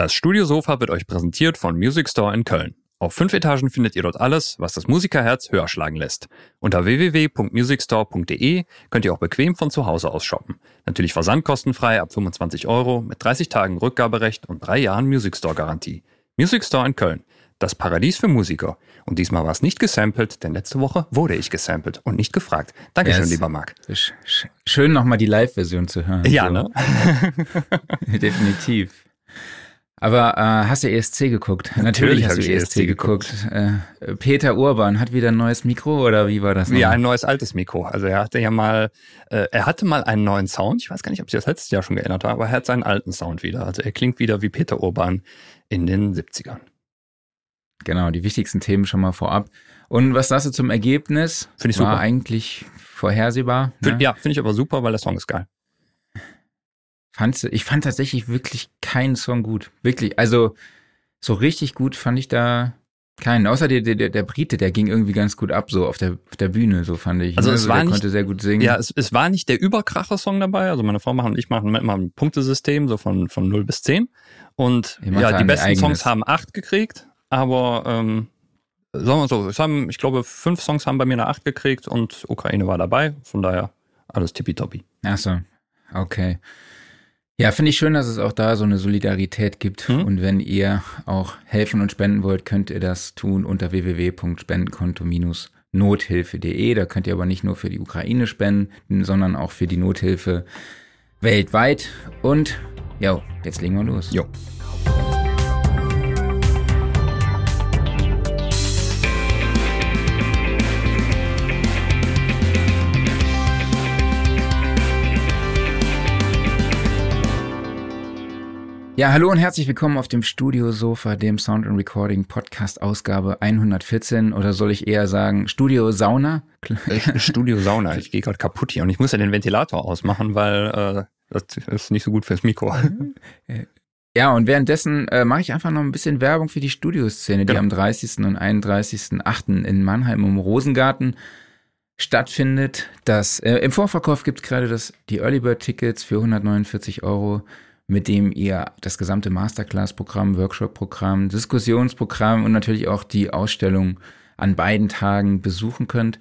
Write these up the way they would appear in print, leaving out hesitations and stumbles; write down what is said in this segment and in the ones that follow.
Das Studiosofa wird euch präsentiert von Music Store in Köln. Auf 5 Etagen findet ihr dort alles, was das Musikerherz höher schlagen lässt. Unter www.musicstore.de könnt ihr auch bequem von zu Hause aus shoppen. Natürlich versandkostenfrei ab 25 € mit 30 Tagen Rückgaberecht und 3 Jahren Music Store Garantie. Music Store in Köln. Das Paradies für Musiker. Und diesmal war es nicht gesampelt, denn letzte Woche wurde ich gesampelt und nicht gefragt. Dankeschön, lieber Marc. Schön nochmal die Live-Version zu hören. Ja, so. Ne? Definitiv. Aber hast du ESC geguckt? Natürlich hast du ESC geguckt. Peter Urban hat wieder ein neues Mikro oder wie war das noch? Ja, ein neues altes Mikro. Also er hatte mal einen neuen Sound. Ich weiß gar nicht, ob sich das letztes Jahr schon geändert hat, aber er hat seinen alten Sound wieder. Also er klingt wieder wie Peter Urban in den 70ern. Genau, die wichtigsten Themen schon mal vorab. Und was sagst du zum Ergebnis? Finde ich super. War eigentlich vorhersehbar. Ne? Ja, finde ich aber super, weil der Song ist geil. Ich fand tatsächlich wirklich keinen Song gut. Wirklich, also so richtig gut fand ich da keinen. Außer der Brite, der ging irgendwie ganz gut ab, so auf der Bühne, so fand ich. Also es war der nicht, konnte sehr gut singen. Ja, es war nicht der Überkracher-Song dabei. Also meine Frau und ich machen immer ein Punktesystem, so von 0 bis 10. Und ja, die besten Songs haben 8 gekriegt, aber sagen wir so, ich glaube 5 Songs haben bei mir eine 8 gekriegt und Ukraine war dabei. Von daher alles tippitoppi. Ach so, okay. Ja, finde ich schön, dass es auch da so eine Solidarität gibt. Und wenn ihr auch helfen und spenden wollt, könnt ihr das tun unter www.spendenkonto-nothilfe.de. Da könnt ihr aber nicht nur für die Ukraine spenden, sondern auch für die Nothilfe weltweit. Und ja, jetzt legen wir los. Jo. Ja, hallo und herzlich willkommen auf dem Studiosofa, dem Sound and Recording Podcast Ausgabe 114 oder soll ich eher sagen Studio Sauna? Studio Sauna, ich gehe gerade kaputt hier und ich muss ja den Ventilator ausmachen, weil das ist nicht so gut fürs Mikro. Ja, und währenddessen mache ich einfach noch ein bisschen Werbung für die Studioszene, die am 30. und 31.8. in Mannheim im Rosengarten stattfindet. Im Vorverkauf gibt es gerade die Early Bird Tickets für 149 €. Mit dem ihr das gesamte Masterclass-Programm, Workshop-Programm, Diskussionsprogramm und natürlich auch die Ausstellung an beiden Tagen besuchen könnt.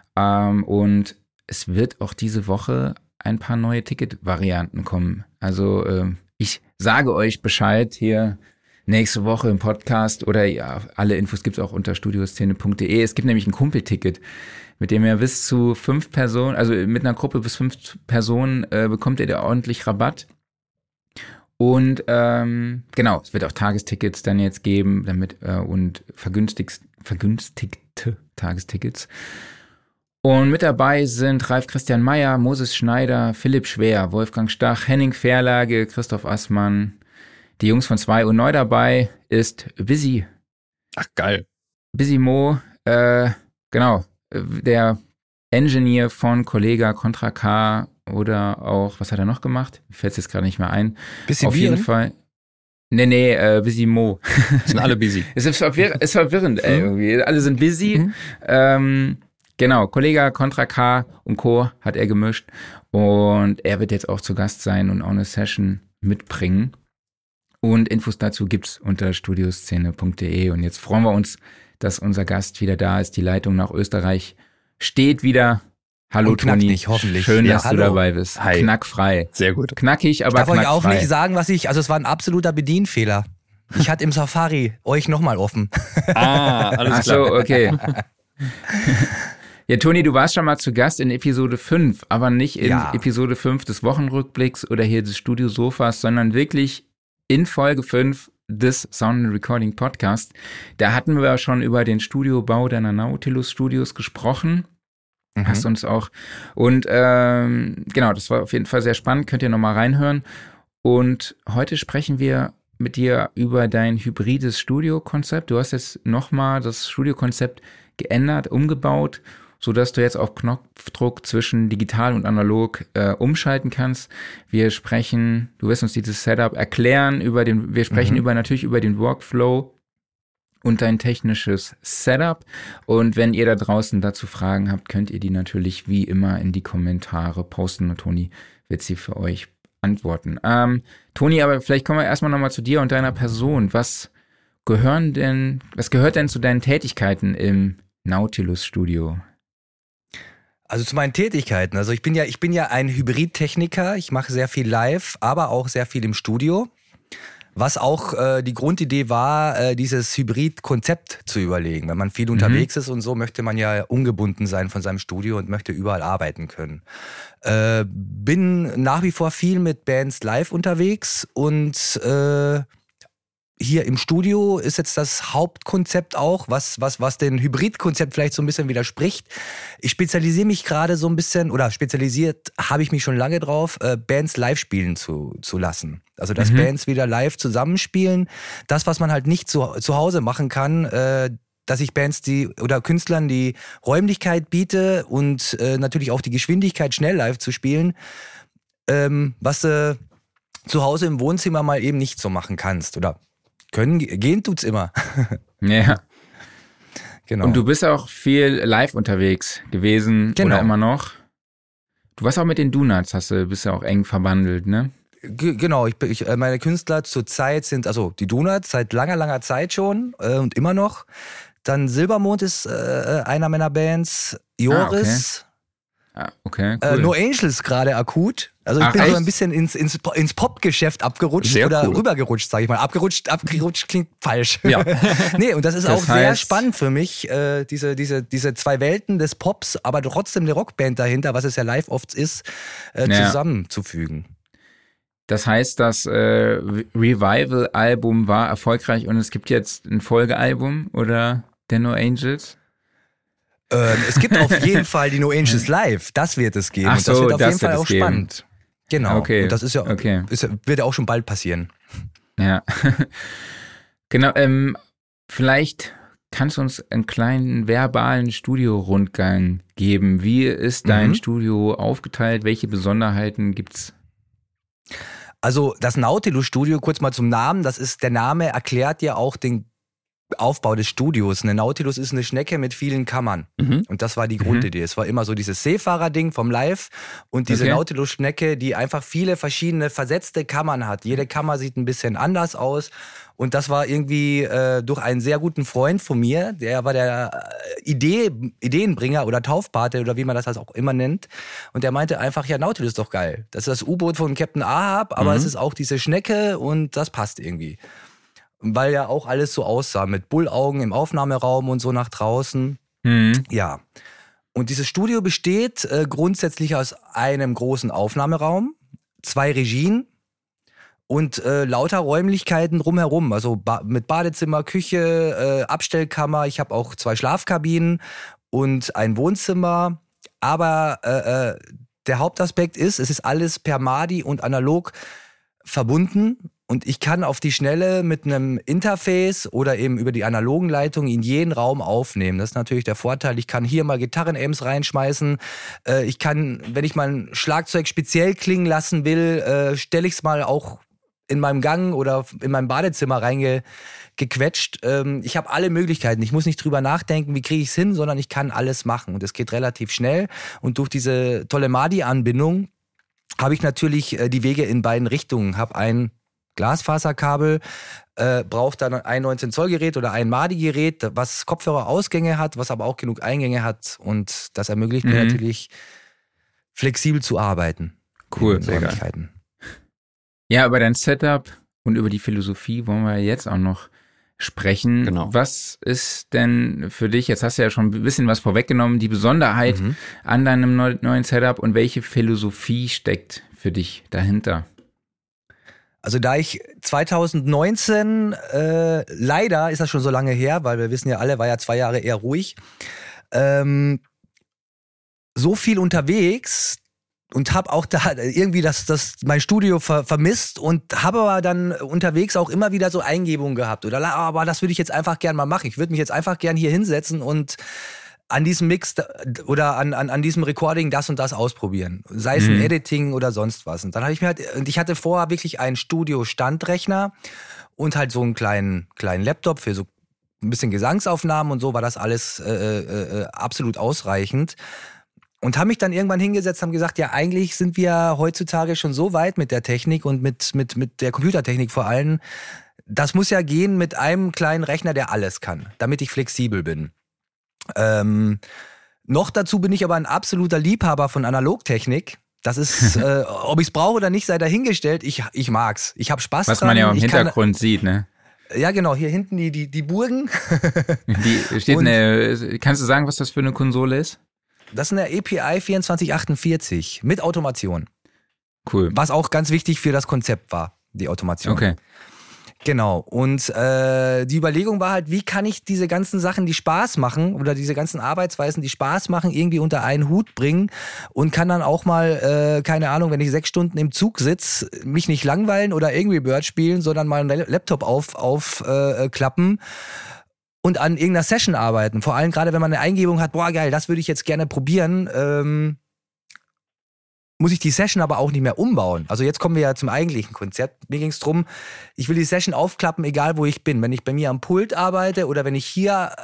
Und es wird auch diese Woche ein paar neue Ticket-Varianten kommen. Also ich sage euch Bescheid hier nächste Woche im Podcast oder ja, alle Infos gibt es auch unter studioszene.de. Es gibt nämlich ein Kumpelticket, mit dem ihr bis zu 5 Personen, also mit einer Gruppe bis 5 Personen bekommt ihr da ordentlich Rabatt. Und genau, es wird auch Tagestickets dann jetzt geben, und vergünstigte Tagestickets. Und mit dabei sind Ralf Christian Meyer, Moses Schneider, Philipp Schwer, Wolfgang Stach, Henning Verlage, Christoph Assmann. Die Jungs von 2 und neu dabei ist Busy. Ach, geil. Busy Mo, genau, der Engineer von Kollega Contra K. Oder auch, was hat er noch gemacht? Mir fällt es jetzt gerade nicht mehr ein. Bisschen auf jeden Fall. Nee, Busy Mo. Sind alle busy. Es ist verwirrend, irgendwie. Alle sind busy. Genau, Kollega Contra K und Co. hat er gemischt. Und er wird jetzt auch zu Gast sein und auch eine Session mitbringen. Und Infos dazu gibt's unter studioszene.de. Und jetzt freuen wir uns, dass unser Gast wieder da ist. Die Leitung nach Österreich steht wieder. Hallo und Toni, knackig, hoffentlich. Schön, dass hallo. du dabei bist. Hi. Knackfrei. Sehr gut. Knackig, aber knackfrei. Ich darf knackfrei. euch auch nicht sagen, es war ein absoluter Bedienfehler. Ich hatte im Safari euch nochmal offen. Alles klar. Ach so, okay. Ja, Toni, du warst schon mal zu Gast in Episode 5, aber nicht in Episode 5 des Wochenrückblicks oder hier des Studiosofas, sondern wirklich in Folge 5 des Sound and Recording Podcast. Da hatten wir schon über den Studiobau deiner Nautilus Studios gesprochen. Hast uns auch. Und genau, das war auf jeden Fall sehr spannend. Könnt ihr nochmal reinhören. Und heute sprechen wir mit dir über dein hybrides Studiokonzept. Du hast jetzt nochmal das Studiokonzept geändert, umgebaut, sodass du jetzt auf Knopfdruck zwischen digital und analog umschalten kannst. Du wirst uns dieses Setup erklären, wir sprechen natürlich über den Workflow und dein technisches Setup. Und wenn ihr da draußen dazu Fragen habt, könnt ihr die natürlich wie immer in die Kommentare posten. Und Toni wird sie für euch Antworten. Toni, aber vielleicht kommen wir erstmal nochmal zu dir und deiner Person. Was gehört denn zu deinen Tätigkeiten im Nautilus-Studio? Also zu meinen Tätigkeiten. Also ich bin ja ein Hybridtechniker. Ich mache sehr viel live, aber auch sehr viel im Studio. Was auch die Grundidee war, dieses Hybrid-Konzept zu überlegen. Wenn man viel unterwegs ist und so, möchte man ja ungebunden sein von seinem Studio und möchte überall arbeiten können. Bin nach wie vor viel mit Bands live unterwegs und hier im Studio ist jetzt das Hauptkonzept auch, was den Hybrid-Konzept vielleicht so ein bisschen widerspricht. Ich spezialisiere mich gerade so ein bisschen, oder spezialisiert habe ich mich schon lange drauf, Bands live spielen zu lassen. Also dass Bands wieder live zusammenspielen. Das, was man halt nicht zu Hause machen kann, dass ich Bands oder Künstlern die Räumlichkeit biete und natürlich auch die Geschwindigkeit, schnell live zu spielen, was du zu Hause im Wohnzimmer mal eben nicht so machen kannst. Oder gehen tut's immer. Ja. Genau. Und du bist auch viel live unterwegs gewesen oder immer noch. Du warst auch mit den Donuts, bist ja auch eng verbandelt, ne? Genau, meine Künstler zurzeit sind, also die Donuts seit langer Zeit schon und immer noch. Dann Silbermond ist einer meiner Bands, Joris. Okay, cool. No Angels gerade akut. Also ich bin so ein bisschen ins Pop-Geschäft abgerutscht oder rübergerutscht, sage ich mal. Abgerutscht klingt falsch. Ja. Nee, und das ist auch sehr spannend für mich, diese zwei Welten des Pops, aber trotzdem eine Rockband dahinter, was es ja live oft ist, zusammenzufügen. Das heißt, das Revival-Album war erfolgreich und es gibt jetzt ein Folgealbum oder der No Angels? Es gibt auf jeden Fall die No Angels live. Das wird es geben. Und das wird auf jeden Fall auch spannend. Genau. Okay. Und das ist ja wird ja auch schon bald passieren. Ja. Genau. Vielleicht kannst du uns einen kleinen verbalen Studio-Rundgang geben. Wie ist dein Studio aufgeteilt? Welche Besonderheiten gibt's? Also das Nautilus-Studio, kurz mal zum Namen, der Name erklärt ja auch den Aufbau des Studios. Eine Nautilus ist eine Schnecke mit vielen Kammern. Und das war die Grundidee. Es war immer so dieses Seefahrer-Ding vom Live und diese Nautilus-Schnecke, die einfach viele verschiedene versetzte Kammern hat. Jede Kammer sieht ein bisschen anders aus. Und das war irgendwie durch einen sehr guten Freund von mir, der war der Ideenbringer oder Taufpate oder wie man das auch immer nennt. Und der meinte einfach, ja, Nautilus ist doch geil. Das ist das U-Boot von Captain Ahab, aber es ist auch diese Schnecke und das passt irgendwie. Weil ja auch alles so aussah, mit Bullaugen im Aufnahmeraum und so nach draußen. Ja. Und dieses Studio besteht grundsätzlich aus einem großen Aufnahmeraum, 2 Regien und lauter Räumlichkeiten drumherum. Also mit Badezimmer, Küche, Abstellkammer. Ich habe auch 2 Schlafkabinen und ein Wohnzimmer. Aber der Hauptaspekt ist, es ist alles per MADI und analog verbunden. Und ich kann auf die Schnelle mit einem Interface oder eben über die analogen Leitungen in jeden Raum aufnehmen. Das ist natürlich der Vorteil. Ich kann hier mal Gitarren-Amps reinschmeißen. Ich kann, wenn ich mal ein Schlagzeug speziell klingen lassen will, stelle ich es mal auch in meinem Gang oder in meinem Badezimmer reingequetscht. Ich habe alle Möglichkeiten. Ich muss nicht drüber nachdenken, wie kriege ich es hin, sondern ich kann alles machen. Und es geht relativ schnell. Und durch diese tolle MADI-Anbindung habe ich natürlich die Wege in beiden Richtungen. Habe ein Glasfaserkabel, braucht dann ein 19-Zoll-Gerät oder ein MADI-Gerät, was Kopfhörerausgänge hat, was aber auch genug Eingänge hat. Und das ermöglicht mir natürlich, flexibel zu arbeiten. Cool, sehr geil. Ja, über dein Setup und über die Philosophie wollen wir jetzt auch noch sprechen. Genau. Was ist denn für dich, jetzt hast du ja schon ein bisschen was vorweggenommen, die Besonderheit an deinem neuen Setup und welche Philosophie steckt für dich dahinter? Also da ich 2019, leider ist das schon so lange her, weil wir wissen ja alle, war ja 2 Jahre eher ruhig, so viel unterwegs und habe auch da irgendwie mein Studio vermisst und habe aber dann unterwegs auch immer wieder so Eingebungen gehabt. Aber das würde ich jetzt einfach gern mal machen. Ich würde mich jetzt einfach gern hier hinsetzen und an diesem Mix oder an diesem Recording das und das ausprobieren. Sei es ein Editing oder sonst was. Und dann habe ich hatte vorher wirklich einen Studio-Standrechner und halt so einen kleinen Laptop für so ein bisschen Gesangsaufnahmen und so war das alles absolut ausreichend. Und haben mich dann irgendwann hingesetzt, haben gesagt, ja, eigentlich sind wir heutzutage schon so weit mit der Technik und mit der Computertechnik vor allem. Das muss ja gehen mit einem kleinen Rechner, der alles kann, damit ich flexibel bin. Noch dazu bin ich aber ein absoluter Liebhaber von Analogtechnik. Das ist, ob ich es brauche oder nicht, sei dahingestellt. Ich mag's. Ich habe Spaß dran. Was man ja im Hintergrund sieht, ne? Ja, genau. Hier hinten die Burgen. Kannst du sagen, was das für eine Konsole ist? Das ist eine API 2448 mit Automation. Cool. Was auch ganz wichtig für das Konzept war, die Automation. Okay. Genau. Und die Überlegung war halt, wie kann ich diese ganzen Sachen, die Spaß machen oder diese ganzen Arbeitsweisen, die Spaß machen, irgendwie unter einen Hut bringen und kann dann auch mal, keine Ahnung, wenn ich 6 Stunden im Zug sitze, mich nicht langweilen oder Angry Bird spielen, sondern mal einen Laptop aufklappen und an irgendeiner Session arbeiten. Vor allem gerade, wenn man eine Eingebung hat, boah geil, das würde ich jetzt gerne probieren, muss ich die Session aber auch nicht mehr umbauen. Also jetzt kommen wir ja zum eigentlichen Konzept. Mir ging es darum, ich will die Session aufklappen, egal wo ich bin. Wenn ich bei mir am Pult arbeite oder wenn ich hier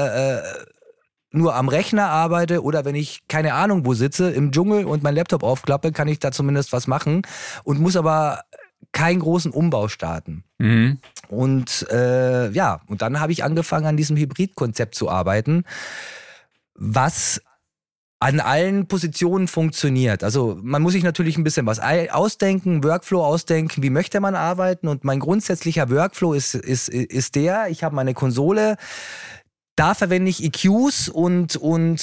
nur am Rechner arbeite oder wenn ich keine Ahnung wo sitze, im Dschungel und mein Laptop aufklappe, kann ich da zumindest was machen und muss aber keinen großen Umbau starten. Mhm. Und und dann habe ich angefangen, an diesem Hybrid-Konzept zu arbeiten, was an allen Positionen funktioniert. Also man muss sich natürlich ein bisschen was ausdenken, Workflow ausdenken, wie möchte man arbeiten, und mein grundsätzlicher Workflow ist der, ich habe meine Konsole, da verwende ich EQs und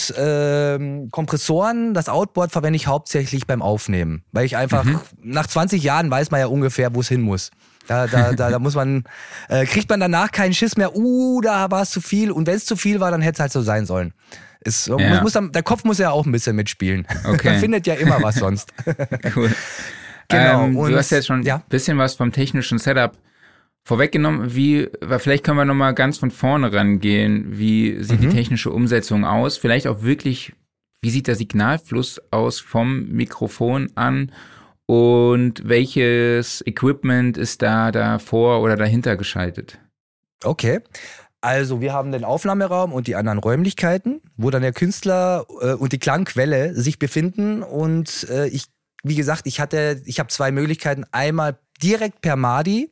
Kompressoren. Das Outboard verwende ich hauptsächlich beim Aufnehmen, weil ich einfach nach 20 Jahren weiß man ja ungefähr, wo es hin muss. Da muss man, kriegt man danach keinen Schiss mehr, da war es zu viel, und wenn es zu viel war, dann hätte es halt so sein sollen. Der Kopf muss ja auch ein bisschen mitspielen. Okay. Man findet ja immer was sonst. Cool. Genau. Du hast jetzt schon ein bisschen was vom technischen Setup vorweggenommen. Vielleicht können wir nochmal ganz von vorne rangehen. Wie sieht die technische Umsetzung aus? Vielleicht auch wirklich, wie sieht der Signalfluss aus vom Mikrofon an? Und welches Equipment ist da davor oder dahinter geschaltet? Okay. Also wir haben den Aufnahmeraum und die anderen Räumlichkeiten, wo dann der Künstler und die Klangquelle sich befinden. Und wie gesagt, ich habe 2 Möglichkeiten. Einmal direkt per MADI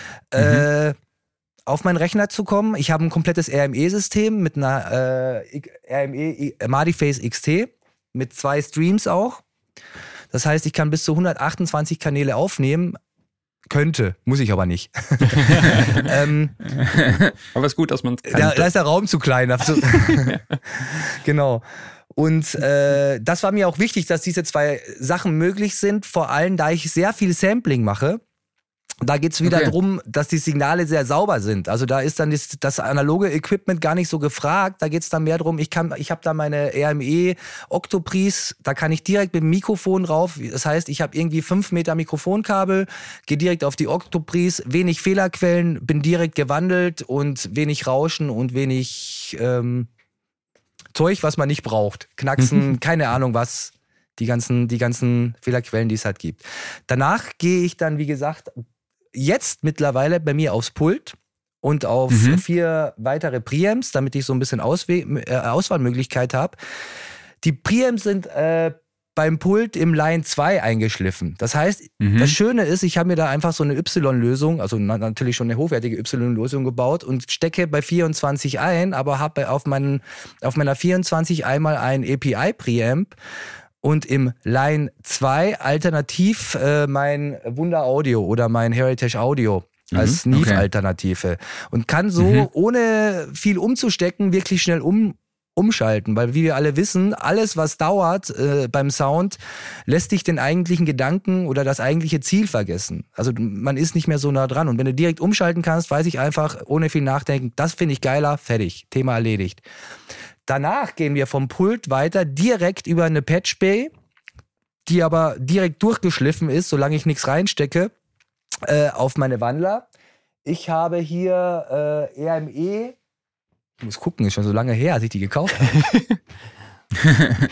auf meinen Rechner zu kommen. Ich habe ein komplettes RME-System mit einer RME MADI-Phase XT mit 2 Streams auch. Das heißt, ich kann bis zu 128 Kanäle aufnehmen. Könnte, muss ich aber nicht. Aber es ist gut, dass man es kann. Da ist der Raum zu klein. Genau. Und das war mir auch wichtig, dass diese 2 Sachen möglich sind, vor allem da ich sehr viel Sampling mache. Da geht's wieder drum, dass die Signale sehr sauber sind. Also da ist dann das analoge Equipment gar nicht so gefragt. Da geht's dann mehr drum, ich habe da meine RME Octoprise, da kann ich direkt mit dem Mikrofon rauf. Das heißt, ich habe irgendwie 5 Meter Mikrofonkabel, gehe direkt auf die Octoprise, wenig Fehlerquellen, bin direkt gewandelt und wenig Rauschen und wenig Zeug, was man nicht braucht. Knacksen, keine Ahnung was. Die ganzen Fehlerquellen, die es halt gibt. Danach gehe ich dann, wie gesagt, jetzt mittlerweile bei mir aufs Pult und auf 4 weitere Preamps, damit ich so ein bisschen Auswahlmöglichkeit habe. Die Preamps sind beim Pult im Line 2 eingeschliffen. Das heißt, das Schöne ist, ich habe mir da einfach so eine Y-Lösung, also natürlich schon eine hochwertige Y-Lösung gebaut und stecke bei 24 ein, aber habe auf meiner 24 einmal ein API-Preamp und im Line 2 alternativ mein Wunder Audio oder mein Heritage Audio als Neve-Alternative und kann so, ohne viel umzustecken, wirklich schnell umschalten, weil wie wir alle wissen, alles was dauert beim Sound, lässt dich den eigentlichen Gedanken oder das eigentliche Ziel vergessen. Also man ist nicht mehr so nah dran, und wenn du direkt umschalten kannst, weiß ich einfach, ohne viel nachdenken, das finde ich geiler, fertig, Thema erledigt. Danach gehen wir vom Pult weiter direkt über eine Patch Bay, die aber direkt durchgeschliffen ist, solange ich nichts reinstecke, auf meine Wandler. Ich habe hier RME, ich muss gucken, ist schon so lange her, als ich die gekauft habe.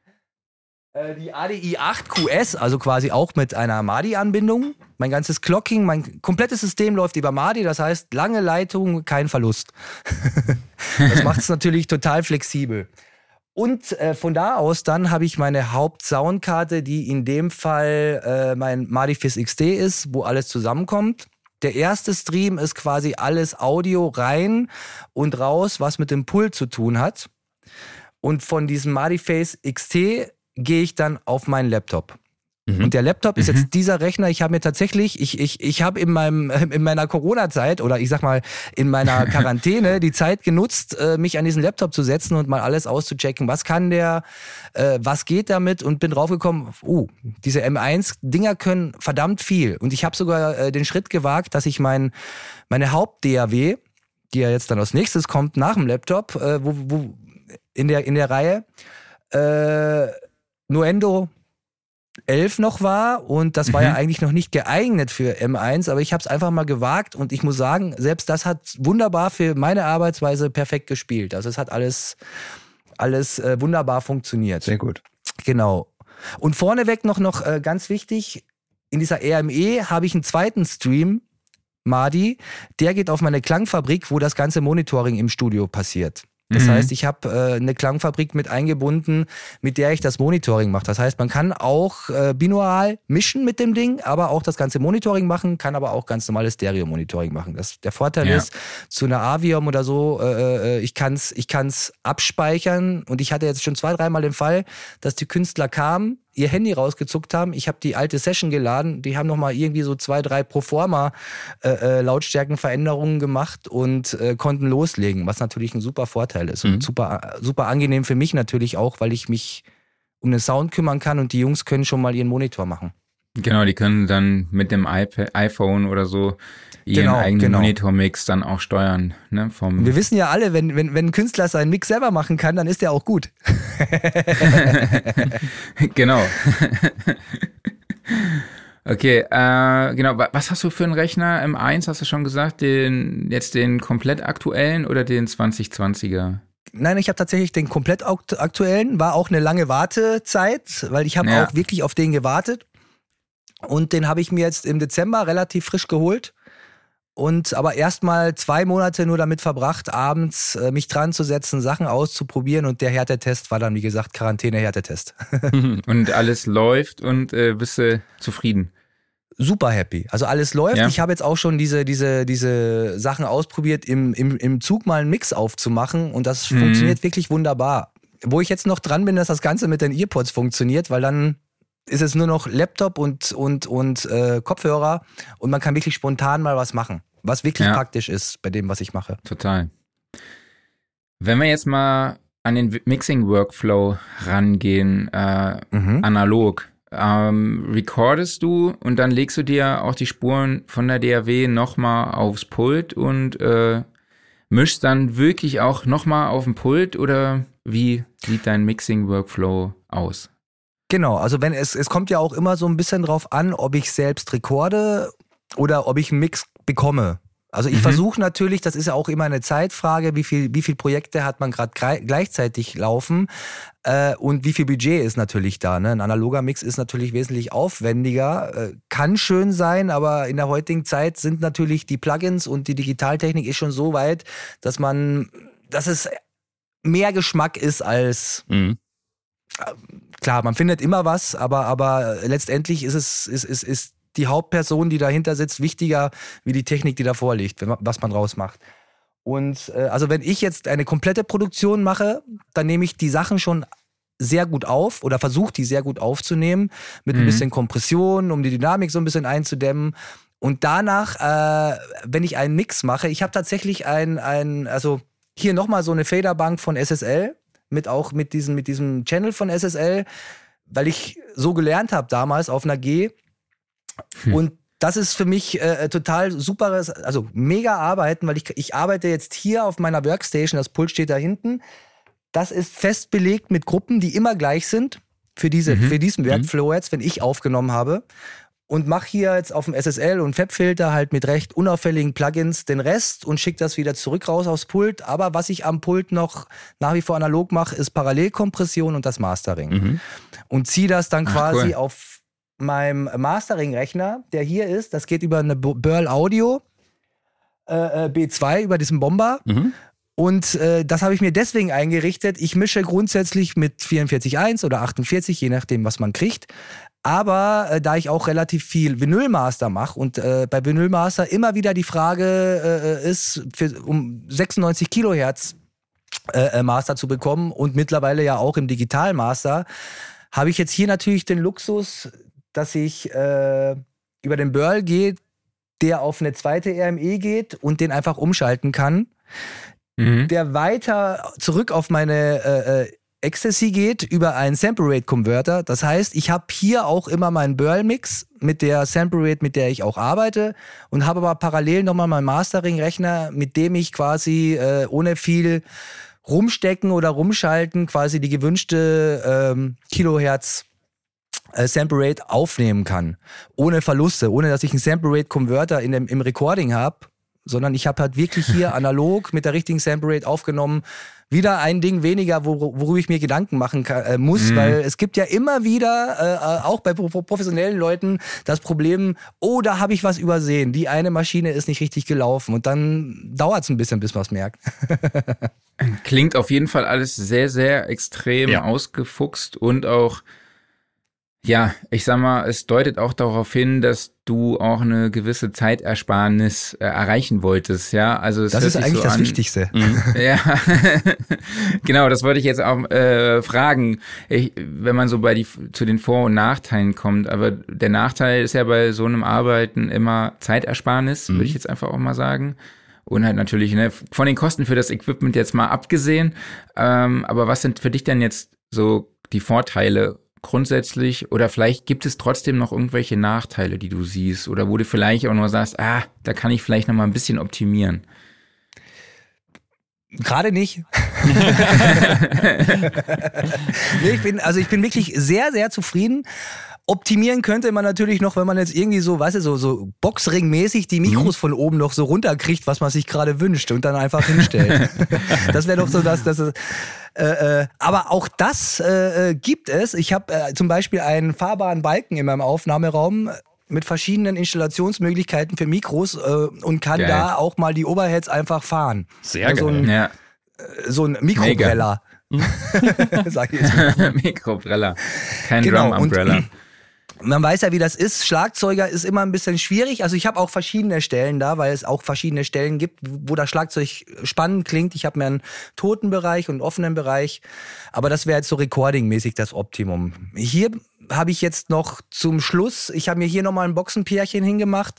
Die ADI 8 QS, also quasi auch mit einer MADI-Anbindung. Mein ganzes Clocking, mein komplettes System läuft über MADI, das heißt lange Leitung, kein Verlust. Das macht es natürlich total flexibel. Und von da aus dann habe ich meine Hauptsoundkarte, die in dem Fall mein Madifizz XT ist, wo alles zusammenkommt. Der erste Stream ist quasi alles Audio rein und raus, was mit dem Pult zu tun hat. Und von diesem Madifizz XT gehe ich dann auf meinen Laptop. Und der Laptop ist jetzt dieser Rechner. Ich habe mir tatsächlich, ich habe in meiner Corona-Zeit oder ich sag mal in meiner Quarantäne die Zeit genutzt, mich an diesen Laptop zu setzen und mal alles auszuchecken. Was kann der, was geht damit? Und bin draufgekommen, diese M1-Dinger können verdammt viel. Und ich habe sogar den Schritt gewagt, dass ich meine Haupt-DAW, die ja jetzt dann als nächstes kommt nach dem Laptop, wo in der Reihe, Nuendo 11 noch war und das war ja eigentlich noch nicht geeignet für M1, aber ich habe es einfach mal gewagt und ich muss sagen, selbst das hat wunderbar für meine Arbeitsweise perfekt gespielt. Also es hat alles wunderbar funktioniert. Sehr gut. Genau. Und vorneweg noch ganz wichtig, in dieser RME habe ich einen zweiten Stream, Madi, der geht auf meine Klangfabrik, wo das ganze Monitoring im Studio passiert. Das heißt, ich habe eine Klangfabrik mit eingebunden, mit der ich das Monitoring mache. Das heißt, man kann auch binaural mischen mit dem Ding, aber auch das ganze Monitoring machen, kann aber auch ganz normales Stereo-Monitoring machen. Der Vorteil ist, zu einer Aviom oder so, ich kann's abspeichern und ich hatte jetzt schon 2-3 Mal den Fall, dass die Künstler kamen, ihr Handy rausgezuckt haben, ich habe die alte Session geladen, die haben nochmal irgendwie so 2-3 Proforma Lautstärkenveränderungen gemacht und konnten loslegen, was natürlich ein super Vorteil ist und super, super angenehm für mich natürlich auch, weil ich mich um den Sound kümmern kann und die Jungs können schon mal ihren Monitor machen. Genau, die können dann mit dem iPhone oder so ihren eigenen Monitor-Mix dann auch steuern. Ne, wir wissen ja alle, wenn ein Künstler seinen Mix selber machen kann, dann ist der auch gut. Genau. Okay, genau. Was hast du für einen Rechner? M1, hast du schon gesagt? Den komplett aktuellen oder den 2020er? Nein, ich habe tatsächlich den komplett aktuellen. War auch eine lange Wartezeit, weil ich habe auch wirklich auf den gewartet. Und den habe ich mir jetzt im Dezember relativ frisch geholt. Und aber erstmal 2 Monate nur damit verbracht, abends mich dran zu setzen, Sachen auszuprobieren. Und der Härtetest war dann, wie gesagt, Quarantäne-Härtetest. Und alles läuft und bist du zufrieden? Super happy. Also alles läuft. Ja. Ich habe jetzt auch schon diese Sachen ausprobiert, im Zug mal einen Mix aufzumachen. Und das funktioniert wirklich wunderbar. Wo ich jetzt noch dran bin, dass das Ganze mit den Earpods funktioniert, weil dann ist es nur noch Laptop und Kopfhörer und man kann wirklich spontan mal was machen, was wirklich praktisch ist bei dem, was ich mache. Total. Wenn wir jetzt mal an den Mixing-Workflow rangehen, analog, recordest du und dann legst du dir auch die Spuren von der DAW nochmal aufs Pult und mischst dann wirklich auch nochmal auf dem Pult oder wie sieht dein Mixing-Workflow aus? Genau, also es kommt ja auch immer so ein bisschen drauf an, ob ich selbst recorde oder ob ich einen Mix bekomme. Also ich versuche natürlich, das ist ja auch immer eine Zeitfrage, wie viel Projekte hat man gerade gleichzeitig laufen und wie viel Budget ist natürlich da. Ne? Ein analoger Mix ist natürlich wesentlich aufwendiger, kann schön sein, aber in der heutigen Zeit sind natürlich die Plugins und die Digitaltechnik ist schon so weit, dass es mehr Geschmack ist als klar, man findet immer was, aber letztendlich ist die Hauptperson, die dahinter sitzt, wichtiger wie die Technik, die davor liegt, was man draus macht. Und also wenn ich jetzt eine komplette Produktion mache, dann nehme ich die Sachen schon sehr gut auf oder versuche die sehr gut aufzunehmen mit ein bisschen Kompression, um die Dynamik so ein bisschen einzudämmen. Und danach, wenn ich einen Mix mache, ich habe tatsächlich also hier nochmal so eine Faderbank von SSL, mit diesem Channel von SSL, weil ich so gelernt habe damals auf einer G. Und das ist für mich total super, also mega arbeiten, weil ich arbeite jetzt hier auf meiner Workstation, das Pult steht da hinten. Das ist fest belegt mit Gruppen, die immer gleich sind für diesen Workflow jetzt, wenn ich aufgenommen habe. Und mache hier jetzt auf dem SSL und FabFilter halt mit recht unauffälligen Plugins den Rest und schicke das wieder zurück raus aufs Pult. Aber was ich am Pult noch nach wie vor analog mache, ist Parallelkompression und das Mastering. Und ziehe das dann quasi auf meinem Mastering-Rechner, der hier ist. Das geht über eine Burl Audio B2, über diesen Bomber. Und das habe ich mir deswegen eingerichtet. Ich mische grundsätzlich mit 44.1 oder 48, je nachdem, was man kriegt. Aber da ich auch relativ viel Vinylmaster mache und bei Vinylmaster immer wieder die Frage ist, um 96 Kilohertz Master zu bekommen und mittlerweile ja auch im Digitalmaster, habe ich jetzt hier natürlich den Luxus, dass ich über den Burl gehe, der auf eine zweite RME geht und den einfach umschalten kann. Der weiter zurück auf meine Ecstasy geht über einen Sample Rate Converter. Das heißt, ich habe hier auch immer meinen Burl Mix mit der Sample Rate, mit der ich auch arbeite und habe aber parallel nochmal meinen Mastering-Rechner, mit dem ich quasi ohne viel rumstecken oder rumschalten quasi die gewünschte Kilohertz Sample Rate aufnehmen kann. Ohne Verluste, ohne dass ich einen Sample Rate Converter im Recording habe, sondern ich habe halt wirklich hier analog mit der richtigen Sample Rate aufgenommen. Wieder ein Ding weniger, worüber ich mir Gedanken machen muss, weil es gibt ja immer wieder, auch bei professionellen Leuten, das Problem, oh, da habe ich was übersehen. Die eine Maschine ist nicht richtig gelaufen und dann dauert es ein bisschen, bis man es merkt. Klingt auf jeden Fall alles sehr, sehr extrem ausgefuchst und auch, ja, ich sag mal, es deutet auch darauf hin, dass du auch eine gewisse Zeitersparnis erreichen wolltest, ja. Also das ist eigentlich so das Wichtigste. Ja, genau, das wollte ich jetzt auch fragen, wenn man so zu den Vor- und Nachteilen kommt. Aber der Nachteil ist ja bei so einem Arbeiten immer Zeitersparnis, würde ich jetzt einfach auch mal sagen. Und halt natürlich von den Kosten für das Equipment jetzt mal abgesehen. Aber was sind für dich denn jetzt so die Vorteile grundsätzlich, oder vielleicht gibt es trotzdem noch irgendwelche Nachteile, die du siehst, oder wo du vielleicht auch nur sagst, da kann ich vielleicht noch mal ein bisschen optimieren? Gerade nicht. Nee, ich bin wirklich sehr, sehr zufrieden. Optimieren könnte man natürlich noch, wenn man jetzt irgendwie so, weißt du, so Boxring-mäßig die Mikros von oben noch so runterkriegt, was man sich gerade wünscht und dann einfach hinstellt. Das wäre doch so aber auch das gibt es. Ich habe zum Beispiel einen fahrbaren Balken in meinem Aufnahmeraum mit verschiedenen Installationsmöglichkeiten für Mikros und kann da auch mal die Overheads einfach fahren. Sehr geil. So ein Mikrobreller. Sag ich jetzt. Mikrobreller. Kein Drum-Umbrella. Man weiß ja, wie das ist. Schlagzeuger ist immer ein bisschen schwierig. Also ich habe auch verschiedene Stellen da, weil es auch verschiedene Stellen gibt, wo das Schlagzeug spannend klingt. Ich habe mir einen toten Bereich und einen offenen Bereich. Aber das wäre jetzt so recordingmäßig das Optimum. Hier habe ich jetzt noch zum Schluss, ich habe mir hier nochmal ein Boxenpärchen hingemacht.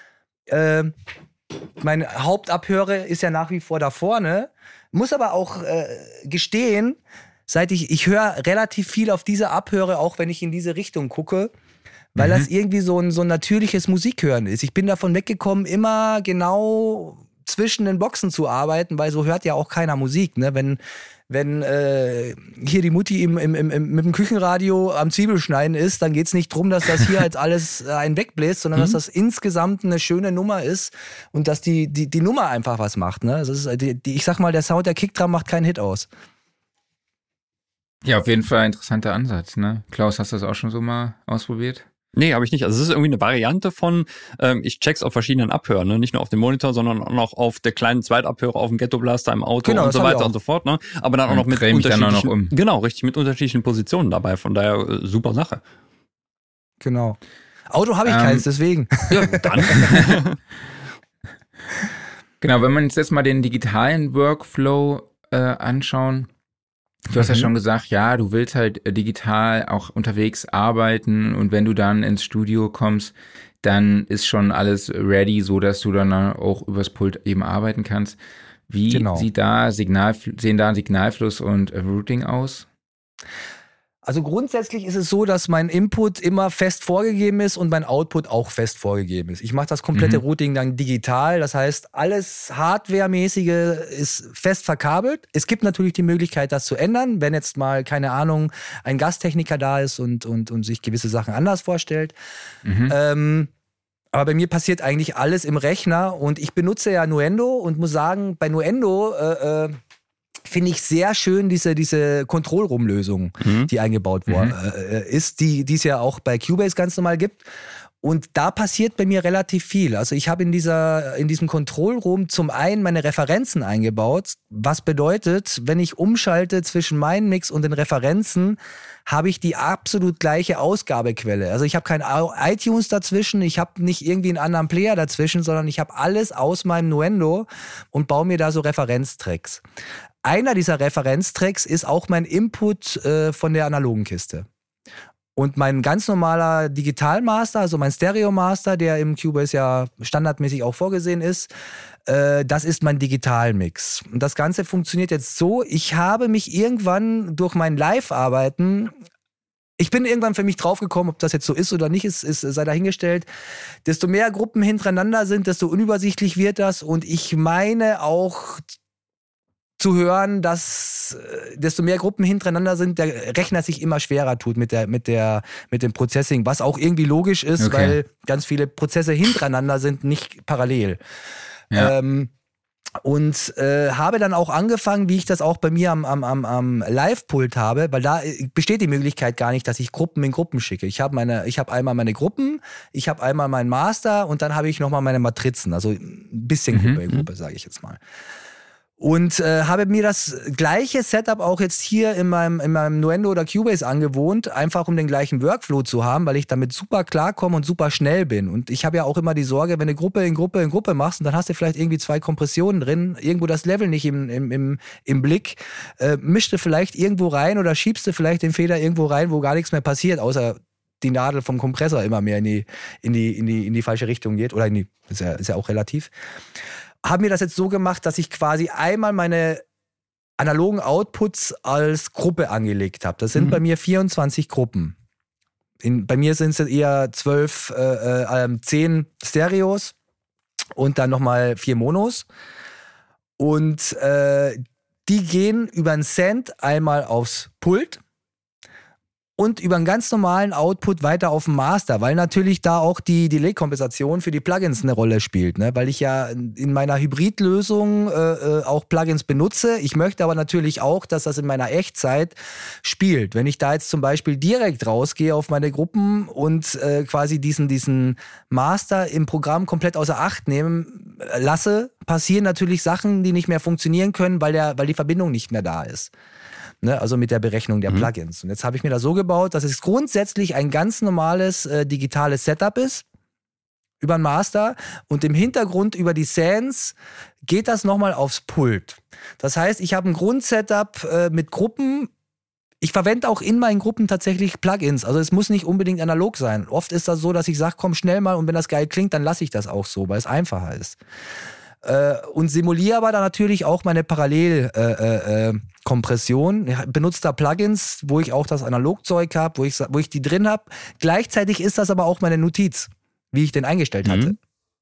Mein Hauptabhörer ist ja nach wie vor da vorne. Muss aber auch gestehen, ich höre relativ viel auf diese Abhörer, auch wenn ich in diese Richtung gucke, weil das irgendwie so ein natürliches Musikhören ist. Ich bin davon weggekommen, immer genau zwischen den Boxen zu arbeiten, weil so hört ja auch keiner Musik, ne? Wenn hier die Mutti mit dem Küchenradio am Zwiebelschneiden ist, dann geht's nicht drum, dass das hier jetzt alles einen wegbläst, sondern dass das insgesamt eine schöne Nummer ist und dass die Nummer einfach was macht. Ne? Das ist, ich sag mal, der Sound der Kickdrum macht keinen Hit aus. Ja, auf jeden Fall ein interessanter Ansatz, ne? Klaus, hast du das auch schon so mal ausprobiert? Nee, habe ich nicht. Also es ist irgendwie eine Variante von, ich check's auf verschiedenen Abhörern, ne? Nicht nur auf dem Monitor, sondern auch noch auf der kleinen Zweitabhörer auf dem Ghetto Blaster im Auto und so weiter und so fort. Ne? Aber dann auch noch mit unterschiedlichen, genau, richtig, mit unterschiedlichen Positionen dabei. Von daher super Sache. Genau. Auto habe ich keins, deswegen. Ja, dann. Genau, wenn wir uns jetzt mal den digitalen Workflow anschauen. Du hast ja schon gesagt, ja, du willst halt digital auch unterwegs arbeiten und wenn du dann ins Studio kommst, dann ist schon alles ready, so dass du dann auch übers Pult eben arbeiten kannst. Wie sehen da Signalfluss und Routing aus? Also grundsätzlich ist es so, dass mein Input immer fest vorgegeben ist und mein Output auch fest vorgegeben ist. Ich mache das komplette Routing dann digital. Das heißt, alles Hardware-mäßige ist fest verkabelt. Es gibt natürlich die Möglichkeit, das zu ändern, wenn jetzt mal, keine Ahnung, ein Gasttechniker da ist und sich gewisse Sachen anders vorstellt. Aber bei mir passiert eigentlich alles im Rechner und ich benutze ja Nuendo und muss sagen, bei Nuendo finde ich sehr schön diese Control-Room-Lösung, die eingebaut ist, die es ja auch bei Cubase ganz normal gibt. Und da passiert bei mir relativ viel. Also ich habe in diesem Control Room zum einen meine Referenzen eingebaut, was bedeutet, wenn ich umschalte zwischen meinem Mix und den Referenzen, habe ich die absolut gleiche Ausgabequelle. Also ich habe kein iTunes dazwischen, ich habe nicht irgendwie einen anderen Player dazwischen, sondern ich habe alles aus meinem Nuendo und baue mir da so Referenztracks. Einer dieser Referenztracks ist auch mein Input von der analogen Kiste. Und mein ganz normaler Digitalmaster, also mein Stereo-Master, der im Cubase ja standardmäßig auch vorgesehen ist, das ist mein Digitalmix. Und das Ganze funktioniert jetzt so, ich habe mich irgendwann durch mein Live-Arbeiten, ich bin irgendwann für mich draufgekommen, ob das jetzt so ist oder nicht, sei dahingestellt. Desto mehr Gruppen hintereinander sind, desto unübersichtlich wird das. Und ich meine auch zu hören, dass desto mehr Gruppen hintereinander sind, der Rechner sich immer schwerer tut mit dem Processing, was auch irgendwie logisch ist, weil ganz viele Prozesse hintereinander sind, nicht parallel. Ja. Und habe dann auch angefangen, wie ich das auch bei mir am Live-Pult habe, weil da besteht die Möglichkeit gar nicht, dass ich Gruppen in Gruppen schicke. Ich habe einmal meine Gruppen, ich habe einmal meinen Master und dann habe ich nochmal meine Matrizen, also ein bisschen Gruppe in Gruppe, sage ich jetzt mal. Und habe mir das gleiche Setup auch jetzt hier in meinem Nuendo oder Cubase angewohnt, einfach um den gleichen Workflow zu haben, weil ich damit super klarkomme und super schnell bin. Und ich habe ja auch immer die Sorge, wenn du Gruppe in Gruppe machst und dann hast du vielleicht irgendwie 2 Kompressionen drin, irgendwo das Level nicht im Blick, mischst du vielleicht irgendwo rein oder schiebst du vielleicht den Feder irgendwo rein, wo gar nichts mehr passiert, außer die Nadel vom Kompressor immer mehr in die falsche Richtung geht. Oder ist ja auch relativ. Habe mir das jetzt so gemacht, dass ich quasi einmal meine analogen Outputs als Gruppe angelegt habe. Das sind bei mir 24 Gruppen. Bei mir sind es eher 10 Stereos und dann nochmal 4 Monos. Und die gehen über einen Send einmal aufs Pult und über einen ganz normalen Output weiter auf den Master, weil natürlich da auch die Delay-Kompensation für die Plugins eine Rolle spielt, ne? Weil ich ja in meiner Hybridlösung auch Plugins benutze. Ich möchte aber natürlich auch, dass das in meiner Echtzeit spielt. Wenn ich da jetzt zum Beispiel direkt rausgehe auf meine Gruppen und quasi diesen Master im Programm komplett außer Acht nehmen lasse, passieren natürlich Sachen, die nicht mehr funktionieren können, weil die Verbindung nicht mehr da ist. Ne, also mit der Berechnung der Plugins. Und jetzt habe ich mir das so gebaut, dass es grundsätzlich ein ganz normales digitales Setup ist, über den Master, und im Hintergrund über die Sans geht das nochmal aufs Pult. Das heißt, ich habe ein Grundsetup mit Gruppen. Ich verwende auch in meinen Gruppen tatsächlich Plugins. Also es muss nicht unbedingt analog sein. Oft ist das so, dass ich sage, komm schnell mal, und wenn das geil klingt, dann lasse ich das auch so, weil es einfacher ist. Und simuliere aber dann natürlich auch meine Parallelkompression. Benutze da Plugins, wo ich auch das Analogzeug habe, wo ich die drin habe. Gleichzeitig ist das aber auch meine Notiz, wie ich den eingestellt hatte.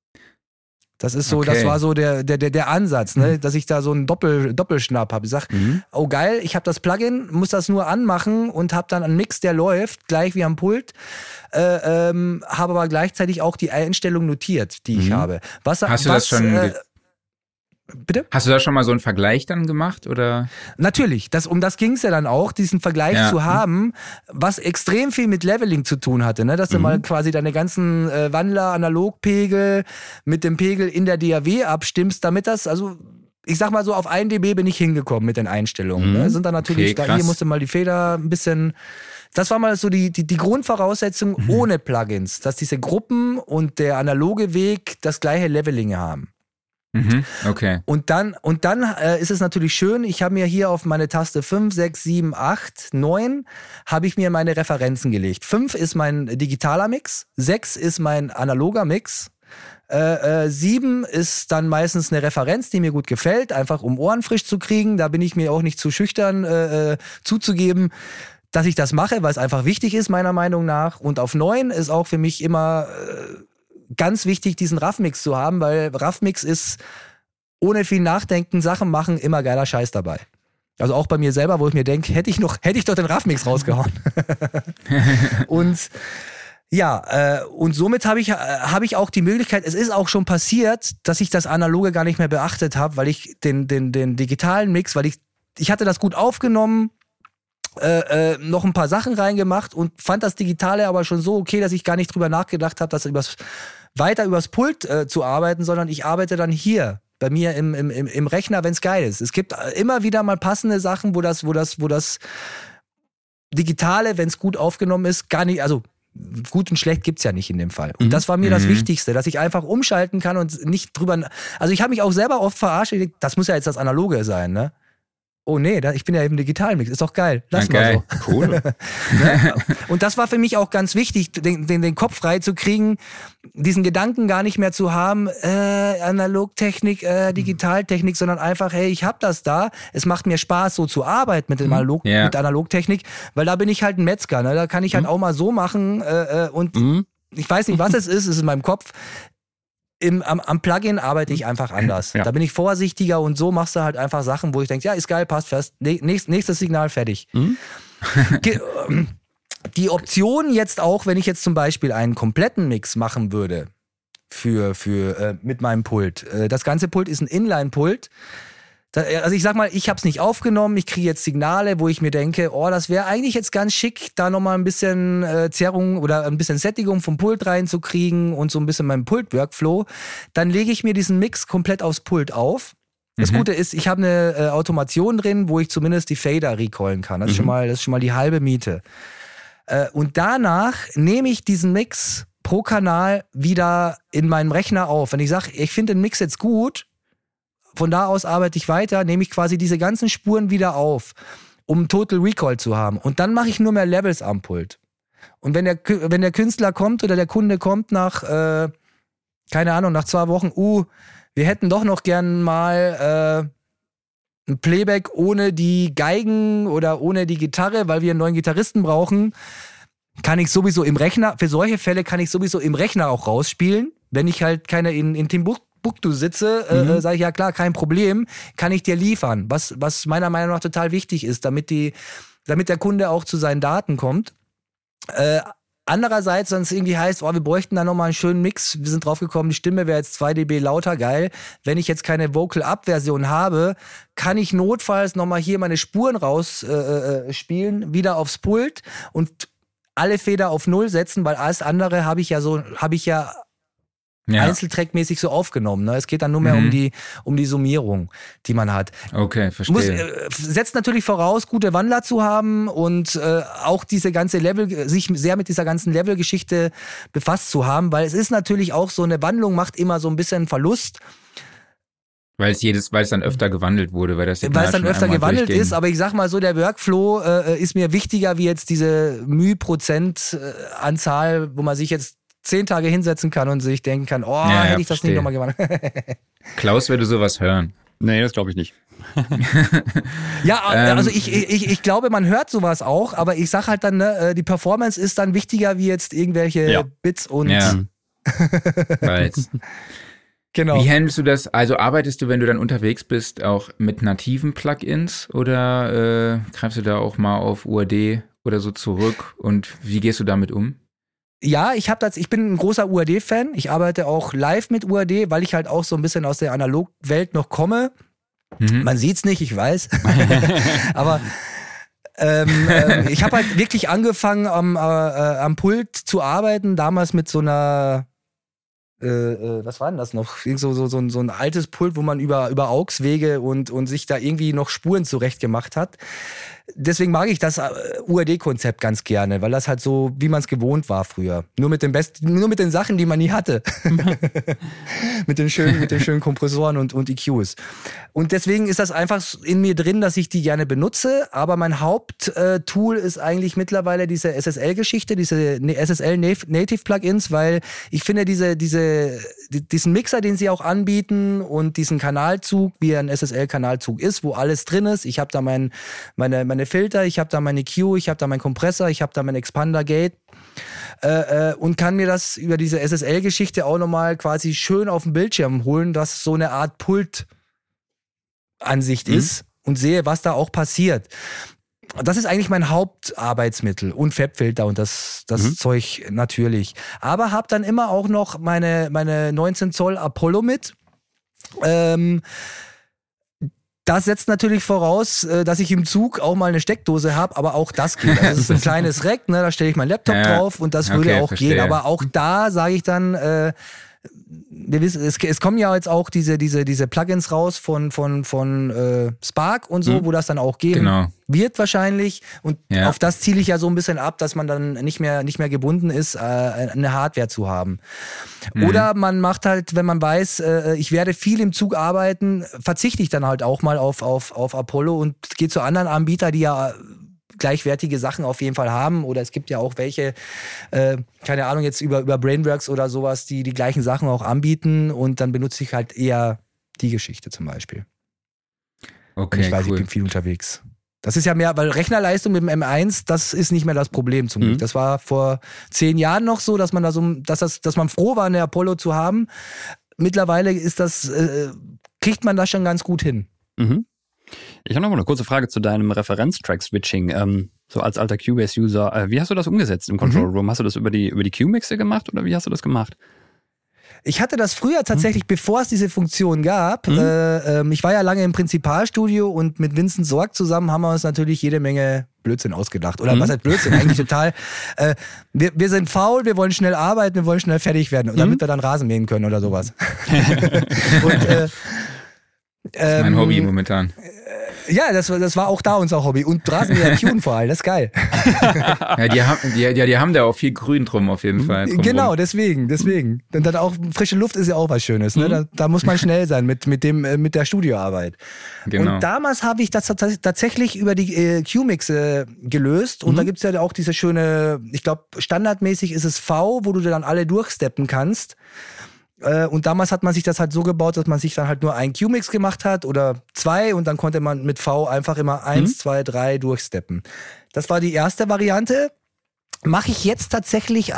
Das ist so, das war so der Ansatz, ne? Dass ich da so einen Doppelschnapp habe. Ich sag, oh geil, ich habe das Plugin, muss das nur anmachen und habe dann einen Mix, der läuft, gleich wie am Pult. Habe aber gleichzeitig auch die Einstellung notiert, die ich habe. Hast du das schon? Bitte? Hast du da schon mal so einen Vergleich dann gemacht, oder? Natürlich, um das ging es ja dann auch, diesen Vergleich zu haben, was extrem viel mit Leveling zu tun hatte, ne? Dass du mal quasi deine ganzen Wandler-Analogpegel mit dem Pegel in der DAW abstimmst, damit das, also ich sag mal so, auf 1 dB bin ich hingekommen mit den Einstellungen. Ne? Sind dann natürlich, hier musste mal die Feder ein bisschen. Das war mal so die Grundvoraussetzung ohne Plugins, dass diese Gruppen und der analoge Weg das gleiche Leveling haben. Okay. Und dann ist es natürlich schön, ich habe mir hier auf meine Taste 5, 6, 7, 8, 9 habe ich mir meine Referenzen gelegt. 5 ist mein digitaler Mix, 6 ist mein analoger Mix, 7 ist dann meistens eine Referenz, die mir gut gefällt, einfach um Ohren frisch zu kriegen. Da bin ich mir auch nicht zu schüchtern zuzugeben, dass ich das mache, weil es einfach wichtig ist, meiner Meinung nach. Und auf 9 ist auch für mich immer ganz wichtig, diesen Raff-Mix zu haben, weil Raff-Mix ist ohne viel Nachdenken, Sachen machen, immer geiler Scheiß dabei. Also auch bei mir selber, wo ich mir denke, hätte ich doch den Raff-Mix rausgehauen. Und ja, und somit habe ich auch die Möglichkeit, es ist auch schon passiert, dass ich das Analoge gar nicht mehr beachtet habe, weil ich den digitalen Mix, weil ich hatte das gut aufgenommen, noch ein paar Sachen reingemacht und fand das Digitale aber schon so okay, dass ich gar nicht drüber nachgedacht habe, weiter übers Pult zu arbeiten, sondern ich arbeite dann hier bei mir im Rechner, wenn es geil ist. Es gibt immer wieder mal passende Sachen, wo das Digitale, wenn es gut aufgenommen ist, gar nicht, also gut und schlecht gibt's ja nicht in dem Fall. Und das war mir das Wichtigste, dass ich einfach umschalten kann und nicht drüber, also ich habe mich auch selber oft verarscht, das muss ja jetzt das Analoge sein, ne? Oh nee, ich bin ja im Digitalmix, ist doch geil. Lass mal so. Cool. Ne? Und das war für mich auch ganz wichtig, den Kopf frei zu kriegen, diesen Gedanken gar nicht mehr zu haben, Analogtechnik, Digitaltechnik, sondern einfach, hey, ich hab das da, es macht mir Spaß, so zu arbeiten mit mit Analogtechnik, weil da bin ich halt ein Metzger, ne? Da kann ich halt auch mal so machen und ich weiß nicht, was es ist in meinem Kopf. Am Plugin arbeite ich einfach anders. Ja. Da bin ich vorsichtiger und so machst du halt einfach Sachen, wo ich denke, ja, ist geil, passt fest. Nächstes Signal, fertig. Die Option jetzt auch, wenn ich jetzt zum Beispiel einen kompletten Mix machen würde mit meinem Pult. Das ganze Pult ist ein Inline-Pult. Also ich sag mal, ich habe es nicht aufgenommen, ich kriege jetzt Signale, wo ich mir denke, oh, das wäre eigentlich jetzt ganz schick, da nochmal ein bisschen Zerrung oder ein bisschen Sättigung vom Pult reinzukriegen und so ein bisschen meinen Pult-Workflow. Dann lege ich mir diesen Mix komplett aufs Pult auf. Das Gute ist, ich habe eine Automation drin, wo ich zumindest die Fader recallen kann. Das ist schon mal die halbe Miete. Und danach nehme ich diesen Mix pro Kanal wieder in meinem Rechner auf. Wenn ich sage, ich finde den Mix jetzt gut, von da aus arbeite ich weiter, nehme ich quasi diese ganzen Spuren wieder auf, um Total Recall zu haben. Und dann mache ich nur mehr Levels am Pult. Und wenn der Künstler kommt oder der Kunde kommt nach, keine Ahnung, nach 2 Wochen, wir hätten doch noch gern mal ein Playback ohne die Geigen oder ohne die Gitarre, weil wir einen neuen Gitarristen brauchen, kann ich sowieso im Rechner, für solche Fälle kann ich sowieso im Rechner auch rausspielen, wenn ich halt keine in Timbuktu sitze, sage ich, ja klar, kein Problem, kann ich dir liefern, was meiner Meinung nach total wichtig ist, damit der Kunde auch zu seinen Daten kommt. Andererseits, wenn es irgendwie heißt, wir bräuchten da nochmal einen schönen Mix, wir sind drauf gekommen, die Stimme wäre jetzt 2 dB lauter, geil. Wenn ich jetzt keine Vocal-Up-Version habe, kann ich notfalls nochmal hier meine Spuren rausspielen, wieder aufs Pult und alle Feder auf 0 setzen, weil alles andere habe ich ja einzeltrackmäßig so aufgenommen. Ne? Es geht dann nur mehr um die Summierung, die man hat. Okay, verstehe. Setzt natürlich voraus, gute Wandler zu haben und auch diese ganze sich sehr mit dieser ganzen Level-Geschichte befasst zu haben, weil es ist natürlich auch so, eine Wandlung macht immer so ein bisschen Verlust. Weil es dann öfter gewandelt wurde, weil es dann öfter gewandelt ist, aber ich sag mal so, der Workflow ist mir wichtiger wie jetzt diese Müh-Prozent-Anzahl, wo man sich jetzt 10 Tage hinsetzen kann und sich denken kann, hätte ich das nicht nochmal gemacht. Klaus, würde sowas hören? Nee, das glaube ich nicht. Also ich glaube, man hört sowas auch, aber ich sag halt dann, ne, die Performance ist dann wichtiger wie jetzt irgendwelche Bits und... Ja. Weiß. Genau. Wie handelst du das? Also arbeitest du, wenn du dann unterwegs bist, auch mit nativen Plugins oder greifst du da auch mal auf UAD oder so zurück und wie gehst du damit um? Ja, ich bin ein großer UAD-Fan. Ich arbeite auch live mit UAD, weil ich halt auch so ein bisschen aus der Analogwelt noch komme. Man sieht's nicht, ich weiß. Aber ich habe halt wirklich angefangen am Pult zu arbeiten, damals mit so einer was war denn das noch? So ein altes Pult, wo man über AUX-Wege und sich da irgendwie noch Spuren zurecht gemacht hat. Deswegen mag ich das UAD-Konzept ganz gerne, weil das halt so, wie man es gewohnt war früher. Nur mit den Sachen, die man nie hatte. mit den schönen Kompressoren und EQs. Und deswegen ist das einfach in mir drin, dass ich die gerne benutze. Aber mein Haupttool ist eigentlich mittlerweile diese SSL-Geschichte, diese SSL-Native-Plugins, weil ich finde diesen Mixer, den sie auch anbieten und diesen Kanalzug, wie ein SSL-Kanalzug ist, wo alles drin ist. Ich habe da meine Filter, ich habe da meine EQ, ich habe da meinen Kompressor, ich habe da mein Expander-Gate und kann mir das über diese SSL-Geschichte auch nochmal quasi schön auf dem Bildschirm holen, dass so eine Art Pult-Ansicht ist und sehe, was da auch passiert. Das ist eigentlich mein Hauptarbeitsmittel und Fabfilter und das Zeug natürlich. Aber habe dann immer auch noch meine 19 Zoll Apollo mit. Das setzt natürlich voraus, dass ich im Zug auch mal eine Steckdose habe, aber auch das geht. Also das ist ein kleines Rack, ne, da stelle ich meinen Laptop drauf und das würde auch gehen. Aber auch da sage ich dann, wir wissen, es kommen ja jetzt auch diese Plugins raus von Spark und so, wo das dann auch gehen wird wahrscheinlich. Und auf das ziele ich ja so ein bisschen ab, dass man dann nicht mehr gebunden ist, eine Hardware zu haben. Oder man macht halt, wenn man weiß, ich werde viel im Zug arbeiten, verzichte ich dann halt auch mal auf Apollo und gehe zu anderen Anbietern, die ja gleichwertige Sachen auf jeden Fall haben. Oder es gibt ja auch welche, keine Ahnung, jetzt über Brainworks oder sowas, die gleichen Sachen auch anbieten und dann benutze ich halt eher die Geschichte zum Beispiel. Okay, und ich weiß, ich bin viel unterwegs. Das ist ja mehr, weil Rechnerleistung mit dem M1, das ist nicht mehr das Problem zum Glück. Das war vor 10 Jahren noch so, dass man dass man froh war, eine Apollo zu haben. Mittlerweile ist kriegt man das schon ganz gut hin. Mhm. Ich habe noch mal eine kurze Frage zu deinem Referenztrack-Switching. So als alter Cubase-User, wie hast du das umgesetzt im Control Room? Hast du das über die Q-Mixer gemacht oder wie hast du das gemacht? Ich hatte das früher tatsächlich, bevor es diese Funktion gab. Ich war ja lange im Prinzipalstudio und mit Vincent Sorg zusammen haben wir uns natürlich jede Menge Blödsinn ausgedacht. Oder was heißt Blödsinn? Eigentlich total. Wir sind faul, wir wollen schnell arbeiten, wir wollen schnell fertig werden, damit wir dann Rasen mähen können oder sowas. Und, das ist mein Hobby momentan. Ja, das war auch da unser Hobby. Und Rasenmäher tunen vor allem, das ist geil. Ja, die haben da auch viel Grün drum auf jeden Fall. Genau, deswegen. Und dann auch frische Luft ist ja auch was Schönes. Ne? Da muss man schnell sein mit der Studioarbeit. Genau. Und damals habe ich das tatsächlich über die Q-Mix gelöst. Und da gibt's ja auch diese schöne, ich glaube, standardmäßig ist es V, wo du dann alle durchsteppen kannst. Und damals hat man sich das halt so gebaut, dass man sich dann halt nur ein Q-Mix gemacht hat oder 2 und dann konnte man mit V einfach immer 1, 2, 3 durchsteppen. Das war die erste Variante. Mache ich jetzt tatsächlich,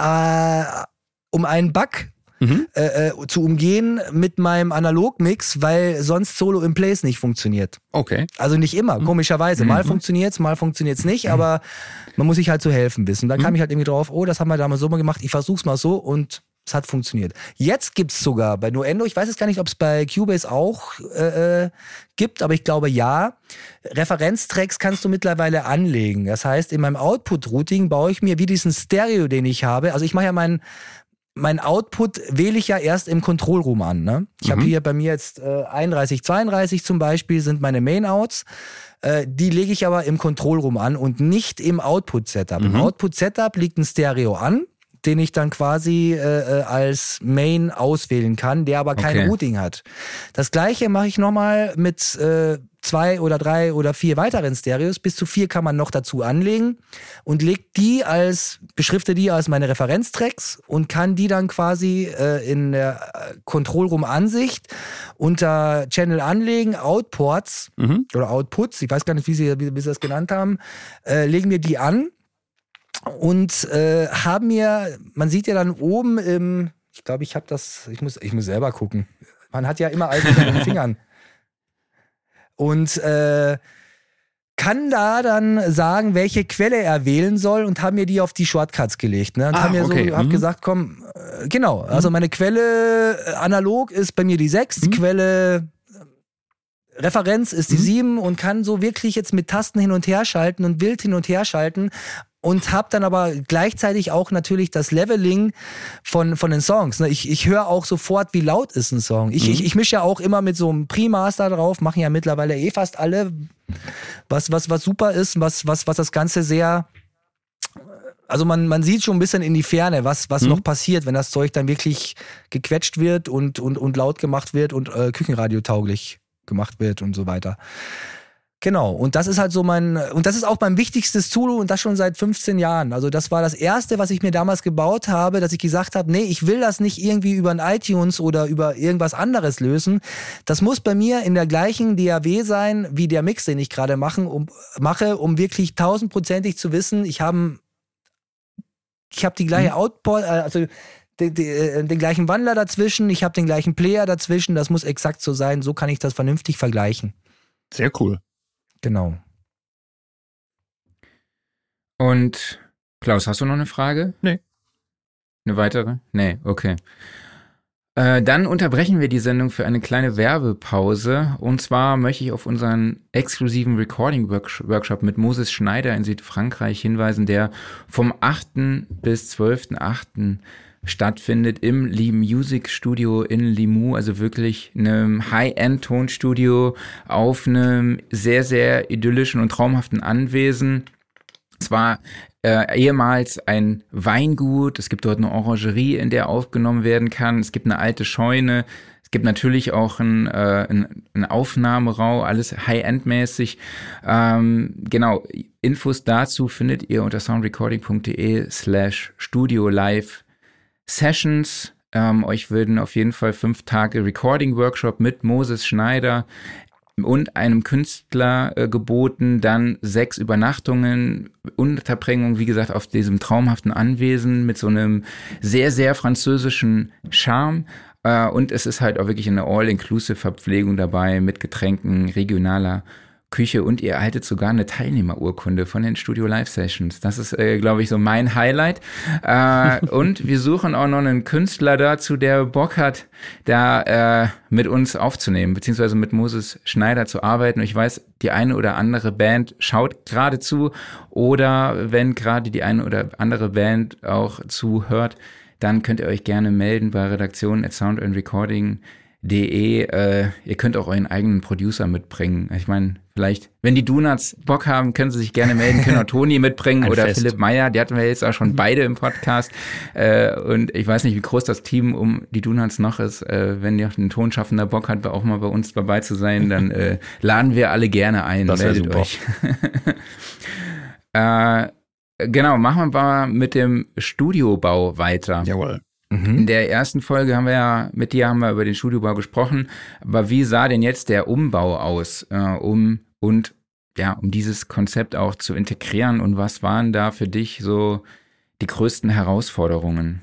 um einen Bug zu umgehen mit meinem Analog-Mix, weil sonst Solo in Place nicht funktioniert. Okay. Also nicht immer, komischerweise. Mal funktioniert's nicht, aber man muss sich halt zu helfen wissen. Da kam ich halt irgendwie drauf, das haben wir damals so mal gemacht, ich versuch's mal so und es hat funktioniert. Jetzt gibt's sogar bei Nuendo, ich weiß jetzt gar nicht, ob es bei Cubase auch gibt, aber ich glaube ja, Referenztracks kannst du mittlerweile anlegen. Das heißt, in meinem Output-Routing baue ich mir wie diesen Stereo, den ich habe. Also ich mache ja mein Output wähle ich ja erst im Control Room an. Ne? Ich habe hier bei mir jetzt 31, 32 zum Beispiel sind meine Main-Outs. Die lege ich aber im Control Room an und nicht im Output-Setup. Im Output-Setup liegt ein Stereo an, den ich dann quasi als Main auswählen kann, der aber kein Routing hat. Das gleiche mache ich nochmal mit 2 oder 3 oder 4 weiteren Stereos. Bis zu 4 kann man noch dazu anlegen und beschrifte die als meine Referenztracks und kann die dann quasi in der Control Room Ansicht unter Channel anlegen, Outports oder Outputs, ich weiß gar nicht, wie sie das genannt haben, legen wir die an. Und haben mir, man sieht ja dann oben ich glaube, ich muss selber gucken. Man hat ja immer alles mit den Fingern. Und kann da dann sagen, welche Quelle er wählen soll und haben mir die auf die Shortcuts gelegt. Ne? Und hab gesagt, komm, genau, also meine Quelle analog ist bei mir die 6, Quelle Referenz ist die 7 und kann so wirklich jetzt mit Tasten hin und her schalten und wild hin und her schalten. Und habe dann aber gleichzeitig auch natürlich das Leveling von den Songs. Ich höre auch sofort, wie laut ist ein Song. Ich mische ja auch immer mit so einem Pre-Master drauf, machen ja mittlerweile fast alle, was super ist, was das Ganze sehr, also man sieht schon ein bisschen in die Ferne, was noch passiert, wenn das Zeug dann wirklich gequetscht wird und laut gemacht wird und küchenradiotauglich gemacht wird und so weiter. Genau, und das ist halt so und das ist auch mein wichtigstes Tool und das schon seit 15 Jahren. Also das war das Erste, was ich mir damals gebaut habe, dass ich gesagt habe, nee, ich will das nicht irgendwie über ein iTunes oder über irgendwas anderes lösen. Das muss bei mir in der gleichen DAW sein, wie der Mix, den ich gerade mache, um wirklich 1000%ig zu wissen, ich habe die gleiche Output, also den gleichen Wandler dazwischen, ich habe den gleichen Player dazwischen, das muss exakt so sein, so kann ich das vernünftig vergleichen. Sehr cool. Genau. Und Klaus, hast du noch eine Frage? Nee. Eine weitere? Nee, okay. Dann unterbrechen wir die Sendung für eine kleine Werbepause. Und zwar möchte ich auf unseren exklusiven Recording-Workshop mit Moses Schneider in Südfrankreich hinweisen, der vom 8. bis 12.8. stattfindet im Lee Music Studio in Limoux, also wirklich einem High-End-Tonstudio auf einem sehr, sehr idyllischen und traumhaften Anwesen. Es war ehemals ein Weingut, es gibt dort eine Orangerie, in der aufgenommen werden kann, es gibt eine alte Scheune, es gibt natürlich auch einen Aufnahmeraum, alles High-End-mäßig. Genau, Infos dazu findet ihr unter soundrecording.de/studio-live-sessions. Euch würden auf jeden Fall 5 Tage Recording-Workshop mit Moses Schneider und einem Künstler geboten, dann 6 Übernachtungen, Unterbringung, wie gesagt, auf diesem traumhaften Anwesen mit so einem sehr, sehr französischen Charme. Und es ist halt auch wirklich eine All-Inclusive-Verpflegung dabei mit Getränken, regionaler Küche und ihr erhaltet sogar eine Teilnehmerurkunde von den Studio Live Sessions. Das ist, glaube ich, so mein Highlight. Und wir suchen auch noch einen Künstler dazu, der Bock hat, da mit uns aufzunehmen, beziehungsweise mit Moses Schneider zu arbeiten. Und ich weiß, die eine oder andere Band schaut gerade zu oder wenn gerade die eine oder andere Band auch zuhört, dann könnt ihr euch gerne melden bei redaktion@soundandrecording.de. Ihr könnt auch euren eigenen Producer mitbringen. Ich meine, vielleicht, wenn die Donuts Bock haben, können sie sich gerne melden, können auch Toni mitbringen oder Fest. Philipp Meyer, die hatten wir jetzt auch schon beide im Podcast. Und ich weiß nicht, wie groß das Team um die Donuts noch ist. Wenn ihr ein Tonschaffender Bock hat, auch mal bei uns dabei zu sein, dann laden wir alle gerne ein. Das meldet super. Euch. Genau, machen wir mal mit dem Studiobau weiter. Jawohl. In der ersten Folge haben wir über den Studiobau gesprochen, aber wie sah denn jetzt der Umbau aus, um dieses Konzept auch zu integrieren und was waren da für dich so die größten Herausforderungen?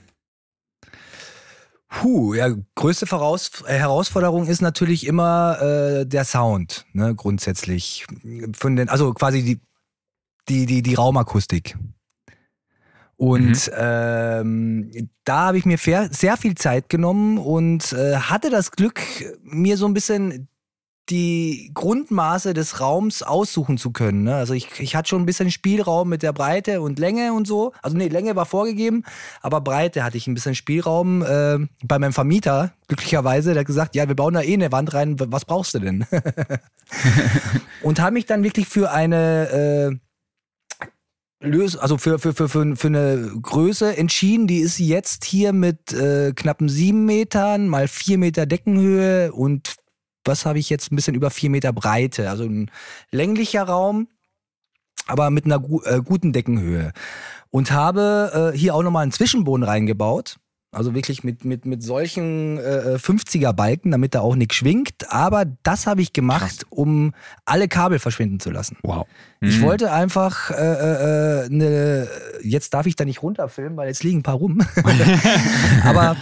Größte Herausforderung ist natürlich immer der Sound, ne, grundsätzlich. Also quasi die Raumakustik. Und da habe ich mir sehr viel Zeit genommen und hatte das Glück, mir so ein bisschen die Grundmaße des Raums aussuchen zu können. Ne? Also ich hatte schon ein bisschen Spielraum mit der Breite und Länge und so. Also Länge war vorgegeben, aber Breite hatte ich ein bisschen Spielraum. Bei meinem Vermieter, glücklicherweise, der hat gesagt, ja, wir bauen da eine Wand rein, was brauchst du denn? Und habe mich dann wirklich für eine für eine Größe entschieden, die ist jetzt hier mit knappen 7 Metern mal 4 Meter Deckenhöhe und was habe ich jetzt, ein bisschen über 4 Meter Breite, also ein länglicher Raum, aber mit einer guten Deckenhöhe und habe hier auch nochmal einen Zwischenboden reingebaut. Also wirklich mit solchen 50er Balken, damit da auch nichts schwingt. Aber das habe ich gemacht, um alle Kabel verschwinden zu lassen. Wow. Ich wollte einfach jetzt darf ich da nicht runterfilmen, weil jetzt liegen ein paar rum. aber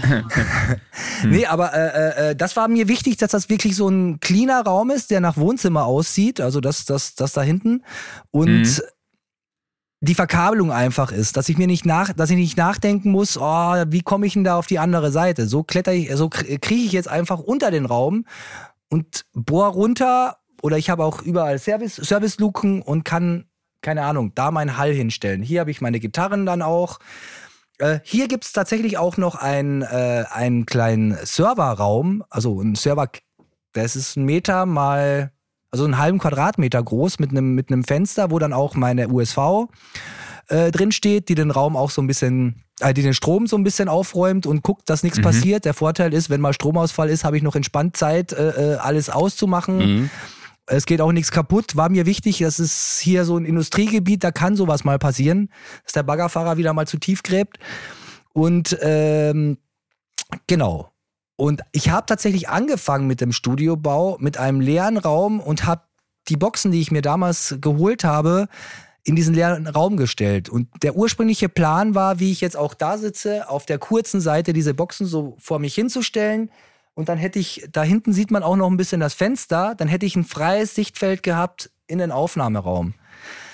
das war mir wichtig, dass das wirklich so ein cleaner Raum ist, der nach Wohnzimmer aussieht. Also das da hinten. Und die Verkabelung einfach ist, dass ich nicht nachdenken muss, wie komme ich denn da auf die andere Seite? So kriege ich jetzt einfach unter den Raum und bohr runter oder ich habe auch überall Service-Luken und kann, keine Ahnung, da meinen Hall hinstellen. Hier habe ich meine Gitarren dann auch. Hier gibt's tatsächlich auch noch einen kleinen Serverraum, also ein Server, das ist 1 Meter mal, also einen halben Quadratmeter groß mit einem Fenster, wo dann auch meine USV drin steht, die den Raum auch so ein bisschen, die den Strom so ein bisschen aufräumt und guckt, dass nichts passiert. Der Vorteil ist, wenn mal Stromausfall ist, habe ich noch entspannt Zeit, alles auszumachen. Es geht auch nichts kaputt. War mir wichtig, das ist hier so ein Industriegebiet, da kann sowas mal passieren, dass der Baggerfahrer wieder mal zu tief gräbt. Und genau. Und ich habe tatsächlich angefangen mit dem Studiobau, mit einem leeren Raum und habe die Boxen, die ich mir damals geholt habe, in diesen leeren Raum gestellt. Und der ursprüngliche Plan war, wie ich jetzt auch da sitze, auf der kurzen Seite diese Boxen so vor mich hinzustellen. Und dann hätte ich, da hinten sieht man auch noch ein bisschen das Fenster, dann hätte ich ein freies Sichtfeld gehabt in den Aufnahmeraum.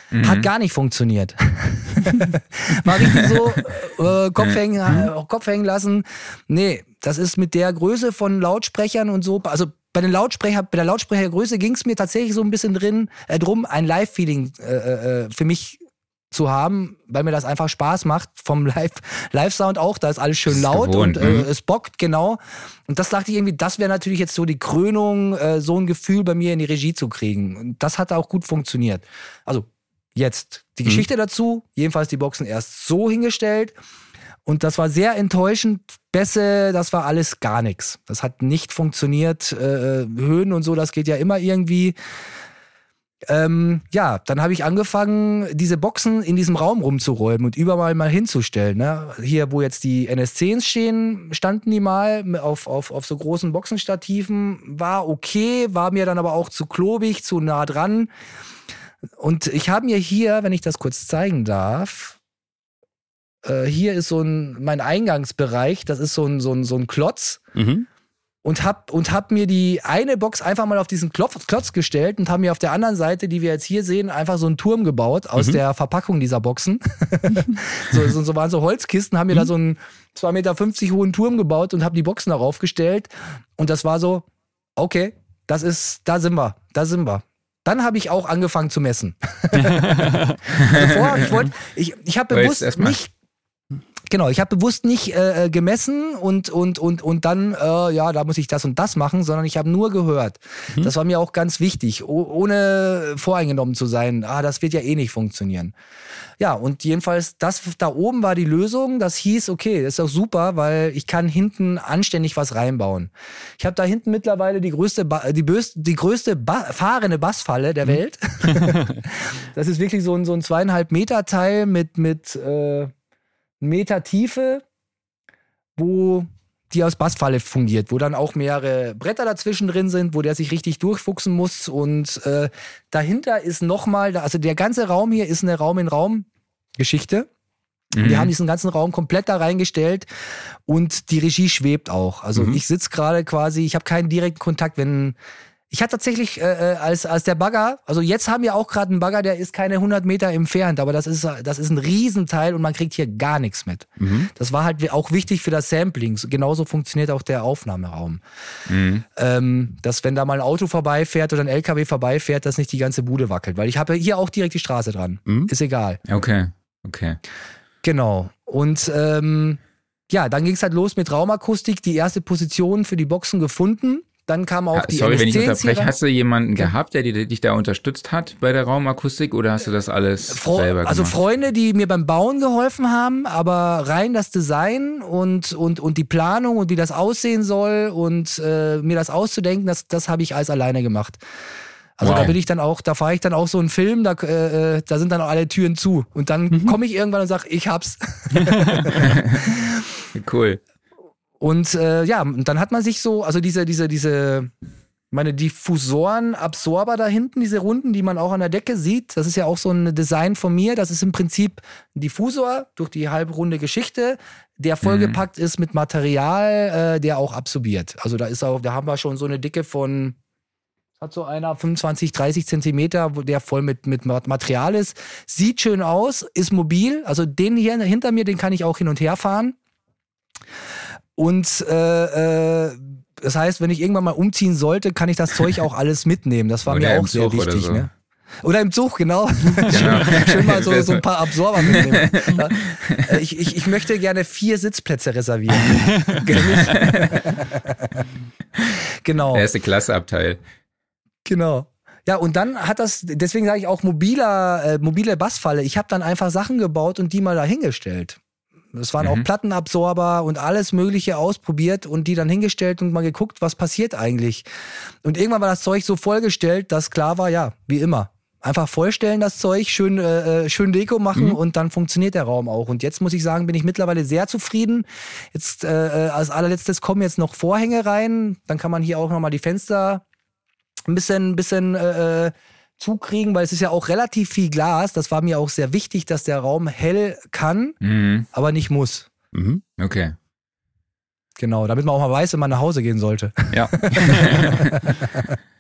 Hat gar nicht funktioniert. War richtig so, Kopf hängen lassen. Nee, das ist mit der Größe von Lautsprechern und so, also bei der Lautsprechergröße ging es mir tatsächlich so ein bisschen drum, ein Live-Feeling für mich zu haben, weil mir das einfach Spaß macht, vom Live-Sound auch, da ist alles schön laut gewohnt, und es bockt, genau. Und das dachte ich irgendwie, das wäre natürlich jetzt so die Krönung, so ein Gefühl bei mir in die Regie zu kriegen. Und das hat auch gut funktioniert. Also jetzt die Geschichte dazu, jedenfalls die Boxen erst so hingestellt und das war sehr enttäuschend. Bässe, das war alles gar nichts. Das hat nicht funktioniert. Höhen und so, das geht ja immer irgendwie. Dann habe ich angefangen, diese Boxen in diesem Raum rumzuräumen und überall mal hinzustellen. Ne? Hier, wo jetzt die NS10s standen die mal auf so großen Boxenstativen. War okay, war mir dann aber auch zu klobig, zu nah dran. Und ich habe mir hier, wenn ich das kurz zeigen darf, hier ist mein Eingangsbereich, das ist so ein Klotz. Mhm. Und hab mir die eine Box einfach mal auf diesen Klotz gestellt und haben mir auf der anderen Seite, die wir jetzt hier sehen, einfach so einen Turm gebaut aus der Verpackung dieser Boxen. so waren so Holzkisten, haben mir da so einen 2,50 Meter hohen Turm gebaut und habe die Boxen darauf gestellt. Und das war so, okay, da sind wir. Dann habe ich auch angefangen zu messen. Ich habe bewusst nicht... Genau, ich habe bewusst nicht gemessen und dann, da muss ich das und das machen, sondern ich habe nur gehört. Das war mir auch ganz wichtig, ohne voreingenommen zu sein. Das wird ja eh nicht funktionieren. Ja, und jedenfalls, das da oben war die Lösung. Das hieß, okay, das ist auch super, weil ich kann hinten anständig was reinbauen. Ich habe da hinten mittlerweile die größte fahrende Bassfalle der Welt. Das ist wirklich so ein 2,5 Meter Teil mit Meter Tiefe, wo die aus Bassfalle fungiert, wo dann auch mehrere Bretter dazwischen drin sind, wo der sich richtig durchfuchsen muss und dahinter ist nochmal, also der ganze Raum hier ist eine Raum-in-Raum-Geschichte. Wir haben diesen ganzen Raum komplett da reingestellt und die Regie schwebt auch. Also ich sitze gerade quasi, ich habe keinen direkten Kontakt, ich hatte tatsächlich als der Bagger, also jetzt haben wir auch gerade einen Bagger, der ist keine 100 Meter entfernt, aber das ist ein Riesenteil und man kriegt hier gar nichts mit. Das war halt auch wichtig für das Sampling. Genauso funktioniert auch der Aufnahmeraum. Dass wenn da mal ein Auto vorbeifährt oder ein LKW vorbeifährt, dass nicht die ganze Bude wackelt, weil ich habe hier auch direkt die Straße dran. Ist egal. Okay. Genau. Und dann ging es halt los mit Raumakustik, die erste Position für die Boxen gefunden. Dann kam auch die Sorry, wenn ich unterbreche, hast du jemanden gehabt, der dich da unterstützt hat bei der Raumakustik oder hast du das alles selber gemacht? Also Freunde, die mir beim Bauen geholfen haben, aber rein das Design und die Planung und wie das aussehen soll und mir das auszudenken, das habe ich alles alleine gemacht. Also wow. Da fahre ich dann auch so einen Film, da sind dann auch alle Türen zu und dann komme ich irgendwann und sage, ich hab's. Cool. Und und dann hat man sich so, also meine Diffusoren, Absorber da hinten, diese Runden, die man auch an der Decke sieht, das ist ja auch so ein Design von mir, das ist im Prinzip ein Diffusor durch die halbrunde Geschichte, der vollgepackt ist mit Material, der auch absorbiert. Also da haben wir schon so eine Dicke von, hat so einer 25, 30 Zentimeter, der voll mit Material ist, sieht schön aus, ist mobil, also den hier hinter mir, den kann ich auch hin und her fahren. Und das heißt, wenn ich irgendwann mal umziehen sollte, kann ich das Zeug auch alles mitnehmen. Das war mir auch sehr wichtig. Oder so. Ne? Oder im Zug, genau. Schön mal so ein paar Absorber mitnehmen. Ich möchte gerne 4 Sitzplätze reservieren. Genau. Erste Klasseabteil. Genau. Ja, und dann deswegen sage ich auch mobile Bassfalle. Ich habe dann einfach Sachen gebaut und die mal da hingestellt. Es waren auch Plattenabsorber und alles Mögliche ausprobiert und die dann hingestellt und mal geguckt, was passiert eigentlich. Und irgendwann war das Zeug so vollgestellt, dass klar war, ja, wie immer. Einfach vollstellen das Zeug, schön Deko machen und dann funktioniert der Raum auch. Und jetzt muss ich sagen, bin ich mittlerweile sehr zufrieden. Jetzt als allerletztes kommen jetzt noch Vorhänge rein. Dann kann man hier auch nochmal die Fenster ein bisschen zukriegen, weil es ist ja auch relativ viel Glas. Das war mir auch sehr wichtig, dass der Raum hell kann, aber nicht muss. Okay. Genau, damit man auch mal weiß, wenn man nach Hause gehen sollte. Ja.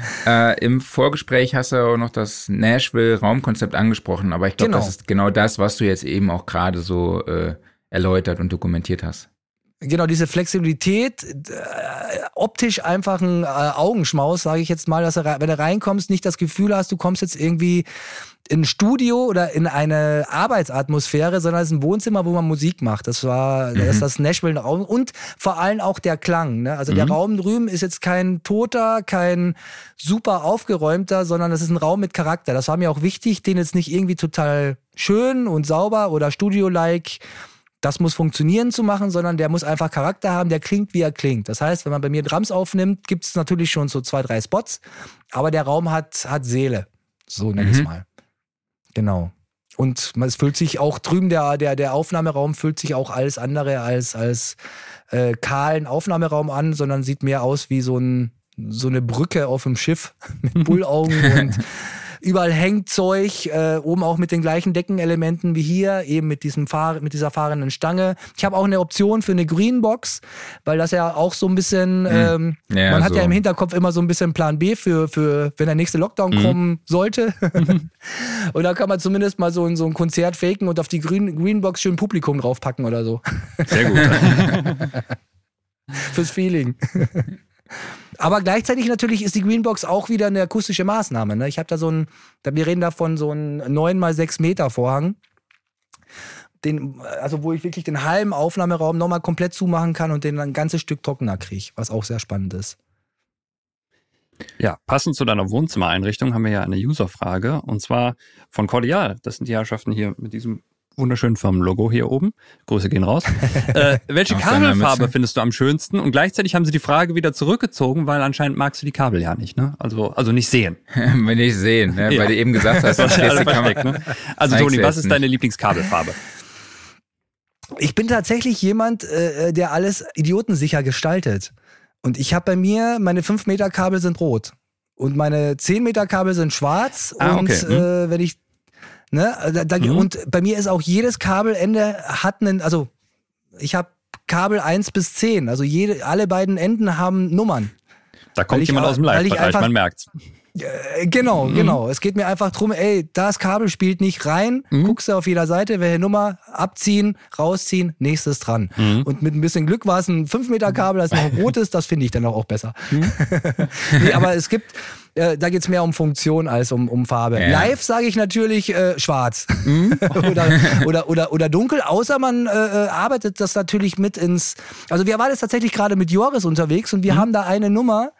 Im Vorgespräch hast du auch noch das Nashville-Raumkonzept angesprochen, aber ich glaube, das ist genau das, was du jetzt eben auch gerade so erläutert und dokumentiert hast. Genau, diese Flexibilität, optisch einfach ein Augenschmaus, sage ich jetzt mal, dass wenn du reinkommst, nicht das Gefühl hast, du kommst jetzt irgendwie in ein Studio oder in eine Arbeitsatmosphäre, sondern es ist ein Wohnzimmer, wo man Musik macht. Das ist das Nashville-Raum und vor allem auch der Klang. Ne? Also der Raum drüben ist jetzt kein toter, kein super aufgeräumter, sondern das ist ein Raum mit Charakter. Das war mir auch wichtig, den jetzt nicht irgendwie total schön und sauber oder Studio-like, das muss funktionieren zu machen, sondern der muss einfach Charakter haben, der klingt, wie er klingt. Das heißt, wenn man bei mir Drums aufnimmt, gibt es natürlich schon so 2, 3 Spots, aber der Raum hat Seele, so nenne ich es mal. Genau. Und es fühlt sich auch drüben, der Aufnahmeraum fühlt sich auch alles andere als kahlen Aufnahmeraum an, sondern sieht mehr aus wie so eine Brücke auf dem Schiff mit Bullaugen und überall hängt Zeug, oben auch mit den gleichen Deckenelementen wie hier, eben mit dieser fahrenden Stange. Ich habe auch eine Option für eine Greenbox, weil das ja auch so ein bisschen, man hat ja im Hinterkopf immer so ein bisschen Plan B für wenn der nächste Lockdown kommen sollte. Und da kann man zumindest mal so ein Konzert faken und auf die Greenbox schön Publikum draufpacken oder so. Sehr gut. Fürs Feeling. Aber gleichzeitig natürlich ist die Greenbox auch wieder eine akustische Maßnahme. Ne? Ich habe da wir reden da von so einem 9x6 Meter Vorhang, wo ich wirklich den halben Aufnahmeraum nochmal komplett zumachen kann und den ein ganzes Stück trockener kriege, was auch sehr spannend ist. Ja, passend zu deiner Wohnzimmereinrichtung haben wir ja eine Userfrage und zwar von Cordial. Das sind die Herrschaften hier mit diesem wunderschönen Firmenlogo hier oben. Grüße gehen raus. Welche Kabelfarbe findest du am schönsten? Und gleichzeitig haben sie die Frage wieder zurückgezogen, weil anscheinend magst du die Kabel ja nicht, ne? Also nicht sehen. Nicht sehen, ne? Weil du eben gesagt hast, das alle versteckt, ne? Also Toni, was ist deine Lieblingskabelfarbe? Ich bin tatsächlich jemand, der alles idiotensicher gestaltet. Und ich habe bei mir, meine 5 Meter Kabel sind rot. Und meine 10 Meter Kabel sind schwarz. Und wenn ich und bei mir ist auch jedes Kabelende also ich habe Kabel 1 bis 10, also alle beiden Enden haben Nummern. Da kommt jemand aus dem Live-Bereich, man merkt's. Genau. Es geht mir einfach drum, das Kabel spielt nicht rein, guckst du auf jeder Seite, welche Nummer, abziehen, rausziehen, nächstes dran. Und mit ein bisschen Glück war es ein 5 Meter Kabel, das noch ein rotes, das finde ich dann auch besser. Nee, aber es gibt, da geht es mehr um Funktion als um Farbe. Ja. Live sage ich natürlich schwarz oder dunkel, außer man arbeitet das natürlich mit also wir waren jetzt tatsächlich gerade mit Joris unterwegs und wir haben da eine Nummer,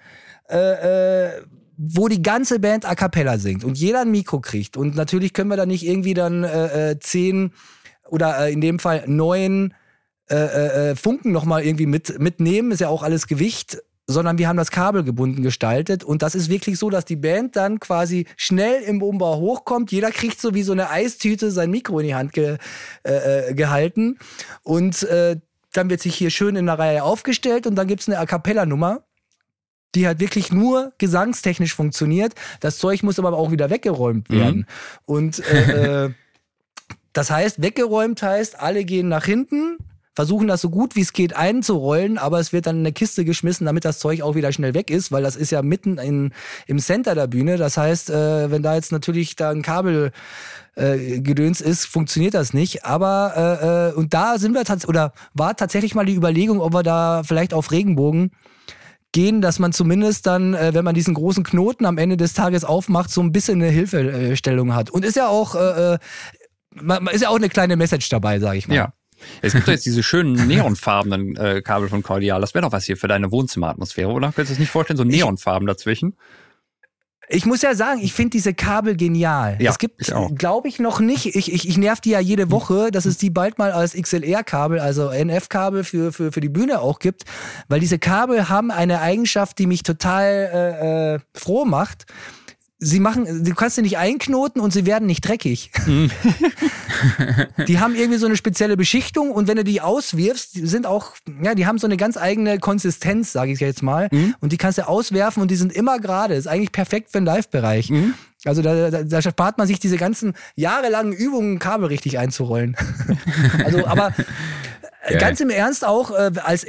wo die ganze Band a cappella singt und jeder ein Mikro kriegt. Und natürlich können wir da nicht irgendwie dann 10 oder in dem Fall 9 Funken nochmal irgendwie mitnehmen, ist ja auch alles Gewicht, sondern wir haben das Kabel gebunden gestaltet. Und das ist wirklich so, dass die Band dann quasi schnell im Umbau hochkommt. Jeder kriegt so wie so eine Eistüte sein Mikro in die Hand gehalten. Und dann wird sich hier schön in der Reihe aufgestellt und dann gibt's eine a cappella Nummer, die halt wirklich nur gesangstechnisch funktioniert. Das Zeug muss aber auch wieder weggeräumt werden. Und das heißt, weggeräumt heißt, alle gehen nach hinten, versuchen das so gut wie es geht einzurollen, aber es wird dann in eine Kiste geschmissen, damit das Zeug auch wieder schnell weg ist, weil das ist ja mitten im Center der Bühne. Das heißt, wenn da jetzt natürlich da ein Kabel Gedöns ist, funktioniert das nicht. Aber und da sind wir war tatsächlich mal die Überlegung, ob wir da vielleicht auf Regenbogen gehen, dass man zumindest dann, wenn man diesen großen Knoten am Ende des Tages aufmacht, so ein bisschen eine Hilfestellung hat. Und ist ja auch eine kleine Message dabei, sage ich mal. Ja. Es gibt doch jetzt diese schönen neonfarbenen Kabel von Cordial. Das wäre doch was hier für deine Wohnzimmeratmosphäre, oder? Könntest du es nicht vorstellen, so Neonfarben dazwischen? Ich muss ja sagen, ich finde diese Kabel genial. Ja, es gibt, glaube ich, noch nicht, ich nerv die ja jede Woche, dass es die bald mal als XLR-Kabel, also NF-Kabel für die Bühne auch gibt, weil diese Kabel haben eine Eigenschaft, die mich total froh macht. Du kannst sie nicht einknoten und sie werden nicht dreckig. Die haben irgendwie so eine spezielle Beschichtung und wenn du die auswirfst, die haben so eine ganz eigene Konsistenz, sage ich jetzt mal. Und die kannst du auswerfen und die sind immer gerade. Ist eigentlich perfekt für den Live-Bereich. Also da spart man sich diese ganzen jahrelangen Übungen, Kabel richtig einzurollen. Also, aber ganz im Ernst auch als Effekt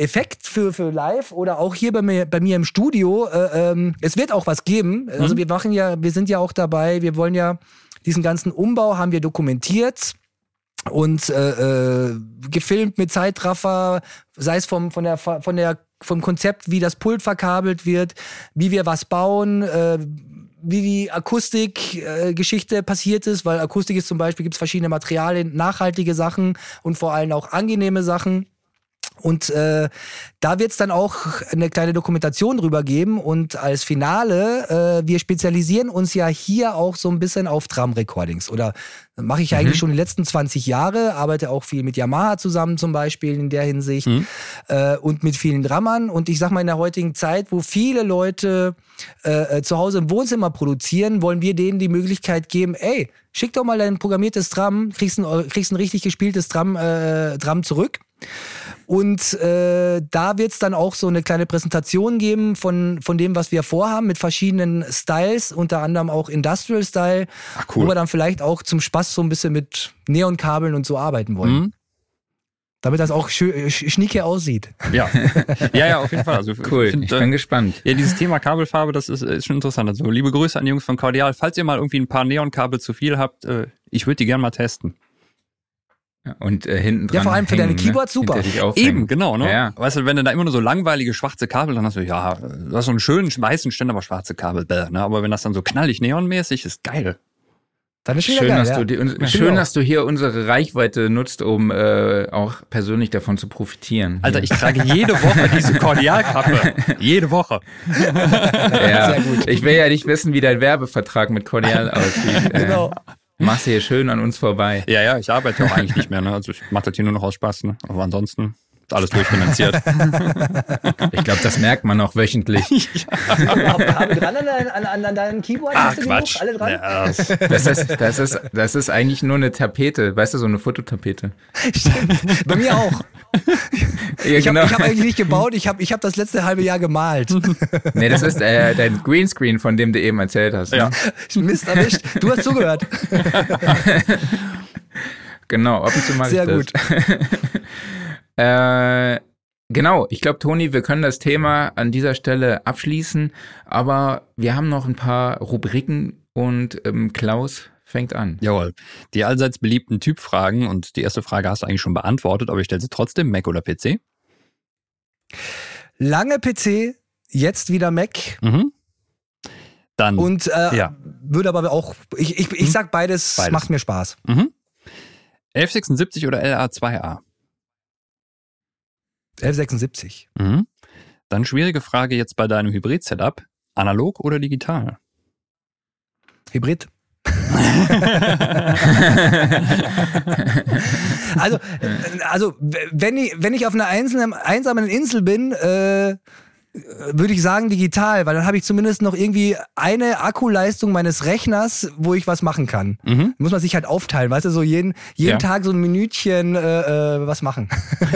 für live oder auch hier bei mir im Studio, es wird auch was geben. Also wir sind ja auch dabei, wir wollen ja diesen ganzen Umbau haben wir dokumentiert und gefilmt mit Zeitraffer, sei es vom Konzept, wie das Pult verkabelt wird, wie wir was bauen, wie die Akustikgeschichte passiert ist, weil Akustik ist zum Beispiel, gibt es verschiedene Materialien, nachhaltige Sachen und vor allem auch angenehme Sachen. Und da wird es dann auch eine kleine Dokumentation drüber geben. Und als Finale, wir spezialisieren uns ja hier auch so ein bisschen auf Drum-Recordings. Oder mache ich eigentlich schon die letzten 20 Jahre, arbeite auch viel mit Yamaha zusammen zum Beispiel in der Hinsicht und mit vielen Drummern. Und ich sag mal, in der heutigen Zeit, wo viele Leute zu Hause im Wohnzimmer produzieren, wollen wir denen die Möglichkeit geben, ey, schick doch mal dein programmiertes Drum, kriegst ein richtig gespieltes Drum zurück. Und da wird es dann auch so eine kleine Präsentation geben von dem, was wir vorhaben, mit verschiedenen Styles, unter anderem auch Industrial Style, cool. Wo wir dann vielleicht auch zum Spaß so ein bisschen mit Neonkabeln und so arbeiten wollen. Damit das auch schnieke aussieht. Ja, auf jeden Fall. Also, cool, ich bin gespannt. Ja, dieses Thema Kabelfarbe, das ist schon interessant. Also liebe Grüße an die Jungs von Cordial. Falls ihr mal irgendwie ein paar Neonkabel zu viel habt, ich würde die gerne mal testen. Und hinten dran. Ja, vor allem für deine Keyboards super. Eben, genau, ne? Ja. Weißt du, wenn du da immer nur so langweilige schwarze Kabel, dann hast du, du hast so einen schönen weißen Ständer, aber schwarze Kabel, ne? Aber wenn das dann so knallig neonmäßig ist, geil. Dann ist schön, geil, schön, dass du hier unsere Reichweite nutzt, um auch persönlich davon zu profitieren. Alter, ich trage jede Woche diese Cordial-Kappe. Jede Woche. Ja, sehr gut. Ich will ja nicht wissen, wie dein Werbevertrag mit Cordial aussieht. Genau. Machst du hier schön an uns vorbei. Ja, ich arbeite auch eigentlich nicht mehr, ne? Also ich mache das hier nur noch aus Spaß, ne? Aber ansonsten ist alles durchfinanziert. Ich glaube, das merkt man auch wöchentlich. Haben wir dran an deinem Keyboard? Quatsch. Alle dran? Ja, das ist eigentlich nur eine Tapete, weißt du, so eine Fototapete. Stimmt. Bei mir auch. Ja, genau. Ich hab eigentlich nicht gebaut, ich hab das letzte halbe Jahr gemalt. Nee, das ist dein Greenscreen, von dem du eben erzählt hast. Ja. Ne? Mist erwischt. Du hast zugehört. Genau, ab und zu mache ich das. Sehr gut. Genau, ich glaube, Toni, wir können das Thema an dieser Stelle abschließen, aber wir haben noch ein paar Rubriken und Klaus fängt an. Jawohl. Die allseits beliebten Typfragen, und die erste Frage hast du eigentlich schon beantwortet, aber ich stelle sie trotzdem, Mac oder PC? Lange PC, jetzt wieder Mac. Dann. Und würde aber auch, ich sag beides, macht mir Spaß. 1176 oder LA2A? 1176. Dann schwierige Frage jetzt bei deinem Hybrid-Setup. Analog oder digital? Hybrid. also wenn ich auf einer einsamen Insel bin, würde ich sagen digital, weil dann habe ich zumindest noch irgendwie eine Akkuleistung meines Rechners, wo ich was machen kann. Muss man sich halt aufteilen, weißt du, so jeden Tag so ein Minütchen was machen.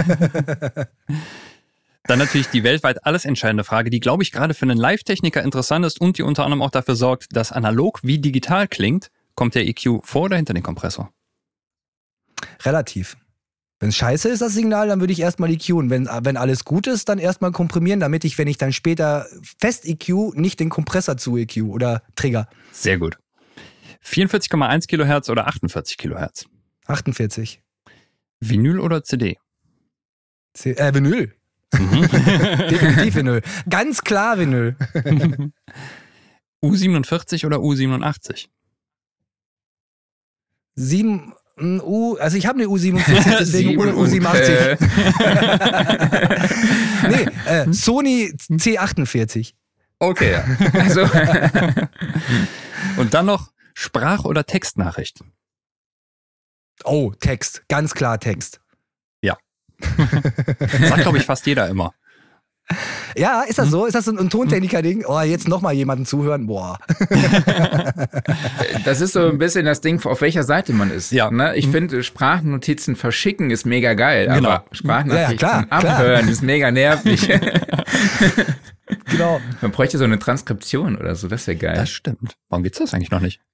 Dann natürlich die weltweit alles entscheidende Frage, die, glaube ich, gerade für einen Live-Techniker interessant ist und die unter anderem auch dafür sorgt, dass analog wie digital klingt. Kommt der EQ vor oder hinter den Kompressor? Relativ. Wenn es scheiße ist, das Signal, dann würde ich erstmal EQen. Wenn alles gut ist, dann erstmal komprimieren, damit ich, wenn ich dann später fest EQ, nicht den Kompressor zu EQ oder Trigger. Sehr gut. 44,1 Kilohertz oder 48 Kilohertz? 48. Vinyl oder CD? Vinyl. Definitiv Vinyl. Ganz klar Vinyl. U47 oder U87? Also ich habe eine U47, deswegen U87. Nee, Sony C48. Okay, ja. Also. Und dann noch Sprach- oder Textnachricht? Oh, Text. Ganz klar Text. Ja. Sagt, glaube ich, fast jeder immer. Ja, ist das so? Ist das ein Tontechniker-Ding? Oh, jetzt nochmal jemanden zuhören? Boah. Das ist so ein bisschen das Ding, auf welcher Seite man ist. Ja. Ne? Ich finde, Sprachnotizen verschicken ist mega geil, genau. Aber Sprachnachrichten abhören ist mega nervig. Genau. Man bräuchte so eine Transkription oder so, das wäre geil. Das stimmt. Warum gibt's das eigentlich noch nicht?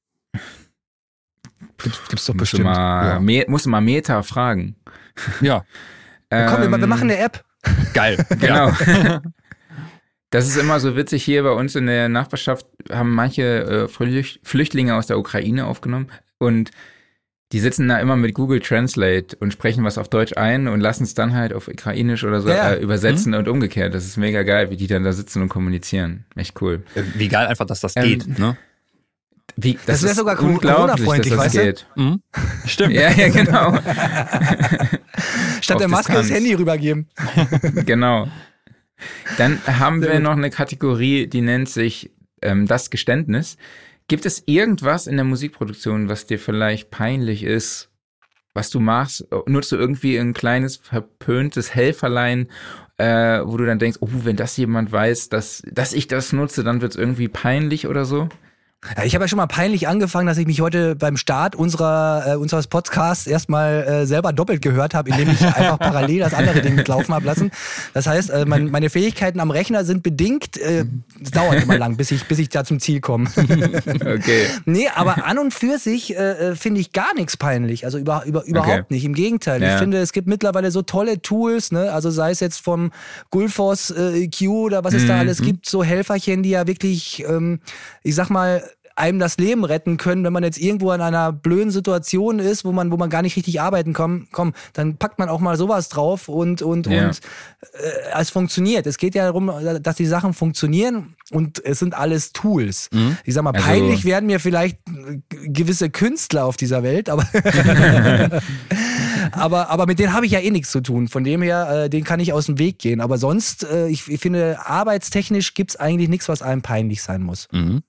Gibt's doch bestimmt. Musst du mal Meta fragen. Ja. Komm, wir machen eine App. Geil. Genau. Ja. Das ist immer so witzig. Hier bei uns in der Nachbarschaft haben manche Flüchtlinge aus der Ukraine aufgenommen und die sitzen da immer mit Google Translate und sprechen was auf Deutsch ein und lassen es dann halt auf Ukrainisch oder so übersetzen und umgekehrt. Das ist mega geil, wie die dann da sitzen und kommunizieren. Echt cool. Wie geil einfach, dass das geht, ne? Das wäre sogar Corona-freundlich, dass das geht. Mhm. Stimmt. Ja, genau. Statt auf der Maske Distanz. das Handy rübergeben. Genau. Dann haben wir noch eine Kategorie, die nennt sich das Geständnis. Gibt es irgendwas in der Musikproduktion, was dir vielleicht peinlich ist, was du machst? Nutzt du irgendwie ein kleines, verpöntes Helferlein, wo du dann denkst, oh, wenn das jemand weiß, dass ich das nutze, dann wird es irgendwie peinlich oder so? Ja, ich habe ja schon mal peinlich angefangen, dass ich mich heute beim Start unseres Podcasts erstmal selber doppelt gehört habe, indem ich einfach parallel das andere Ding mitlaufen habe lassen. Das heißt, meine Fähigkeiten am Rechner sind bedingt. Es dauert immer lang, bis ich da zum Ziel komme. Okay. Nee, aber an und für sich finde ich gar nichts peinlich. Also überhaupt nicht. Im Gegenteil. Ja. Ich finde, es gibt mittlerweile so tolle Tools, ne? Also sei es jetzt vom Gullfoss EQ oder was es da alles gibt, so Helferchen, die ja wirklich, ich sag mal, einem das Leben retten können, wenn man jetzt irgendwo in einer blöden Situation ist, wo man gar nicht richtig arbeiten kann, dann packt man auch mal sowas drauf und es funktioniert. Es geht ja darum, dass die Sachen funktionieren und es sind alles Tools. Ich sag mal, peinlich werden mir vielleicht gewisse Künstler auf dieser Welt, aber aber mit denen habe ich ja eh nichts zu tun. Von dem her, den kann ich aus dem Weg gehen. Aber sonst, ich finde, arbeitstechnisch gibt's eigentlich nichts, was einem peinlich sein muss. Mhm.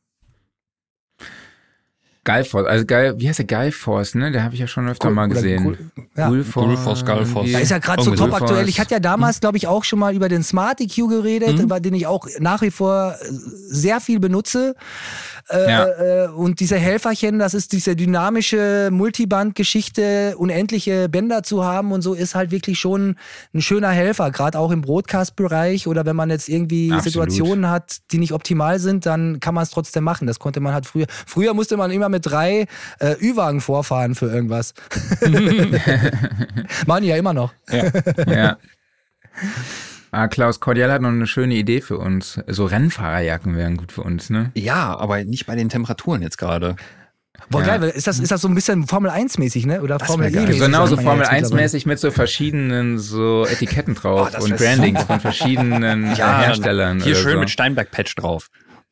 Gullfoss, also wie heißt der Gullfoss, ne? Der habe ich ja schon öfter mal gesehen. Gullfoss. Da ist ja gerade so top aktuell. Ich hatte ja damals, glaube ich, auch schon mal über den Smart EQ geredet, über den ich auch nach wie vor sehr viel benutze. Und diese Helferchen, das ist diese dynamische Multiband-Geschichte, unendliche Bänder zu haben und so, ist halt wirklich schon ein schöner Helfer, gerade auch im Broadcast-Bereich oder wenn man jetzt irgendwie Situationen hat, die nicht optimal sind, dann kann man es trotzdem machen. Das konnte man halt früher. Früher musste man immer mit 3 Ü-Wagen vorfahren für irgendwas. Machen die ja immer noch. Ja. Klaus Cordial hat noch eine schöne Idee für uns. So Rennfahrerjacken wären gut für uns, ne? Ja, aber nicht bei den Temperaturen jetzt gerade. Boah, geil, ist das so ein bisschen Formel 1-mäßig, ne? Oder Formel E-mäßig? Genau, so Formel 1-mäßig mit so verschiedenen so Etiketten drauf und Brandings von verschiedenen Herstellern. Hier schön so. mit Steinberg-Patch drauf.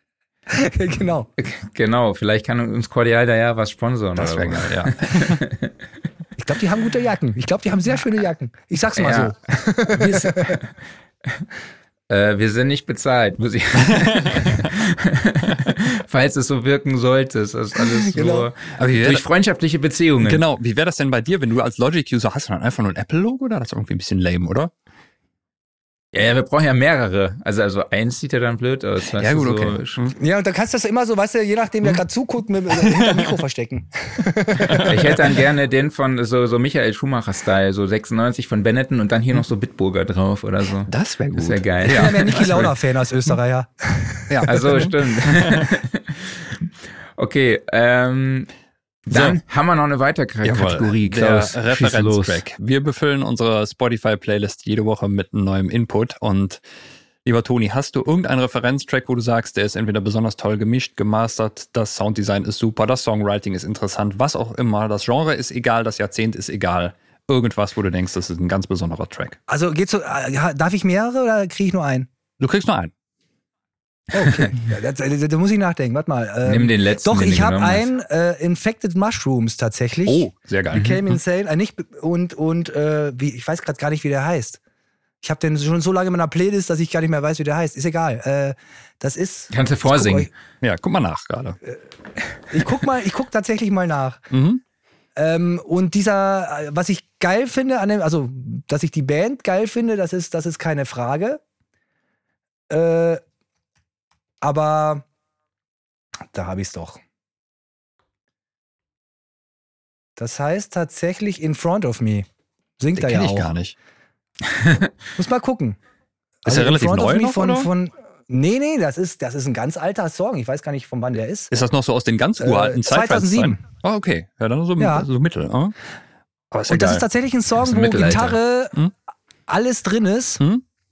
Genau, vielleicht kann uns Cordial da ja was sponsoren. Das wäre geil, ja. Ich glaube, die haben gute Jacken. Ich glaube, die haben sehr schöne Jacken. Ich sag's mal so. Wir sind nicht bezahlt, muss ich. Falls es so wirken sollte. Das ist alles so durch freundschaftliche Beziehungen. Genau. Wie wäre das denn bei dir, wenn du als Logic-User hast du dann einfach nur ein Apple-Logo oder? Das ist irgendwie ein bisschen lame, oder? Ja, wir brauchen ja mehrere. Also eins sieht ja dann blöd aus. Ja, gut, okay. Ja, und dann kannst du das immer so, weißt du, je nachdem, wer gerade zuguckt, hinter Mikro verstecken. Ich hätte dann gerne den von so Michael Schumacher-Style, so 96 von Benetton und dann hier noch so Bitburger drauf oder so. Das wäre gut. Das wäre geil. Ich bin ja mehr Niki Lauda-Fan als Österreicher. Ja. Also stimmt. Okay, dann haben wir noch eine weitere Kategorie, Klaus. Der Referenztrack. Wir befüllen unsere Spotify-Playlist jede Woche mit einem neuen Input. Und lieber Toni, hast du irgendeinen Referenztrack, wo du sagst, der ist entweder besonders toll gemischt, gemastert, das Sounddesign ist super, das Songwriting ist interessant, was auch immer, das Genre ist egal, das Jahrzehnt ist egal. Irgendwas, wo du denkst, das ist ein ganz besonderer Track. Also geht's so, darf ich mehrere oder kriege ich nur einen? Du kriegst nur einen. Okay, da muss ich nachdenken. Warte mal. Nimm den letzten. Doch, ich habe einen Infected Mushrooms tatsächlich. Oh, sehr geil. Became Insane. Ich weiß gerade gar nicht, wie der heißt. Ich habe den schon so lange in meiner Playlist, dass ich gar nicht mehr weiß, wie der heißt. Ist egal. Das ist. Kannst du vorsingen? Ja, guck mal nach gerade. Ich guck tatsächlich mal nach. Und was ich geil finde also dass ich die Band geil finde, das ist keine Frage. Aber da habe ich es doch. Das heißt tatsächlich In Front of Me. Singt er ja auch. Den kenn ich gar nicht. Muss mal gucken. Ist er relativ neu noch, oder? Nee, das ist ein ganz alter Song. Ich weiß gar nicht, von wann der ist. Ist das noch so aus den ganz uralten Zeiten? 2007. Oh, okay. Ja, dann so mittel. Aber ist ja und das ist tatsächlich ein Song, wo Gitarre alles drin ist.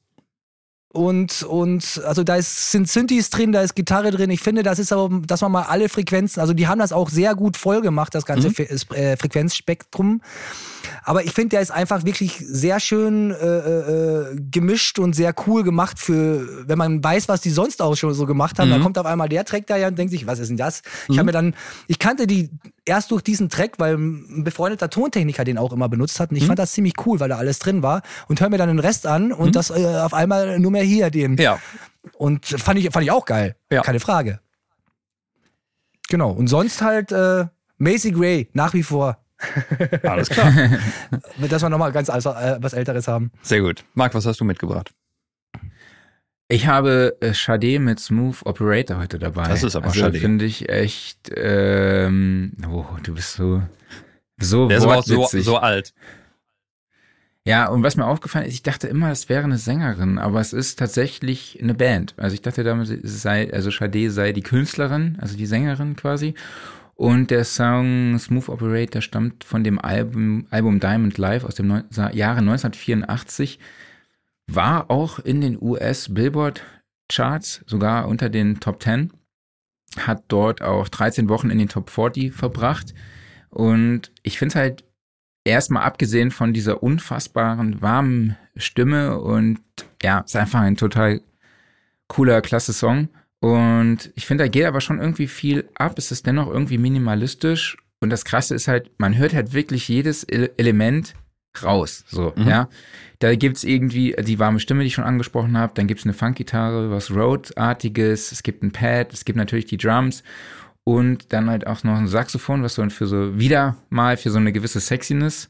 Und also sind Synthes drin, da ist Gitarre drin. Ich finde, das ist aber, dass man mal alle Frequenzen, also die haben das auch sehr gut voll gemacht, das ganze Frequenzspektrum. Aber ich finde, der ist einfach wirklich sehr schön gemischt und sehr cool gemacht für, wenn man weiß, was die sonst auch schon so gemacht haben. Dann kommt auf einmal der Track da ja und denkt sich, was ist denn das? Ich kannte die erst durch diesen Track, weil ein befreundeter Tontechniker den auch immer benutzt hat. Und ich fand das ziemlich cool, weil da alles drin war. Und höre mir dann den Rest an und das auf einmal nur mehr hier den. Ja. Und fand ich auch geil. Ja. Keine Frage. Genau. Und sonst halt Macy Gray, nach wie vor. Alles klar. Dass wir nochmal ganz was Älteres haben. Sehr gut. Marc, was hast du mitgebracht? Ich habe Sade mit Smooth Operator heute dabei. Das ist aber Sade. Finde ich echt, du bist so der ist aber auch so alt. Ja, und was mir aufgefallen ist, ich dachte immer, es wäre eine Sängerin, aber es ist tatsächlich eine Band. Also ich dachte damals, Sade sei die Künstlerin, also die Sängerin quasi. Und der Song Smooth Operator stammt von dem Album Diamond Live aus dem Jahre 1984. War auch in den US Billboard Charts, sogar unter den Top 10. Hat dort auch 13 Wochen in den Top 40 verbracht. Und ich finde es halt erstmal abgesehen von dieser unfassbaren, warmen Stimme und ja, ist einfach ein total cooler, klasse Song. Und ich finde, da geht aber schon irgendwie viel ab. Es ist dennoch irgendwie minimalistisch. Und das Krasse ist halt, man hört halt wirklich jedes Element raus. So, ja. Da gibt's irgendwie die warme Stimme, die ich schon angesprochen habe. Dann gibt's eine Funkgitarre, was Rhodes-artiges. Es gibt ein Pad, es gibt natürlich die Drums. Und dann halt auch noch ein Saxophon, was so für so eine gewisse Sexiness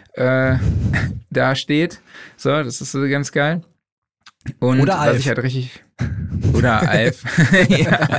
da steht. So, das ist so ganz geil. Und oder Alf. Was ich halt richtig. Oder Alf. Ja.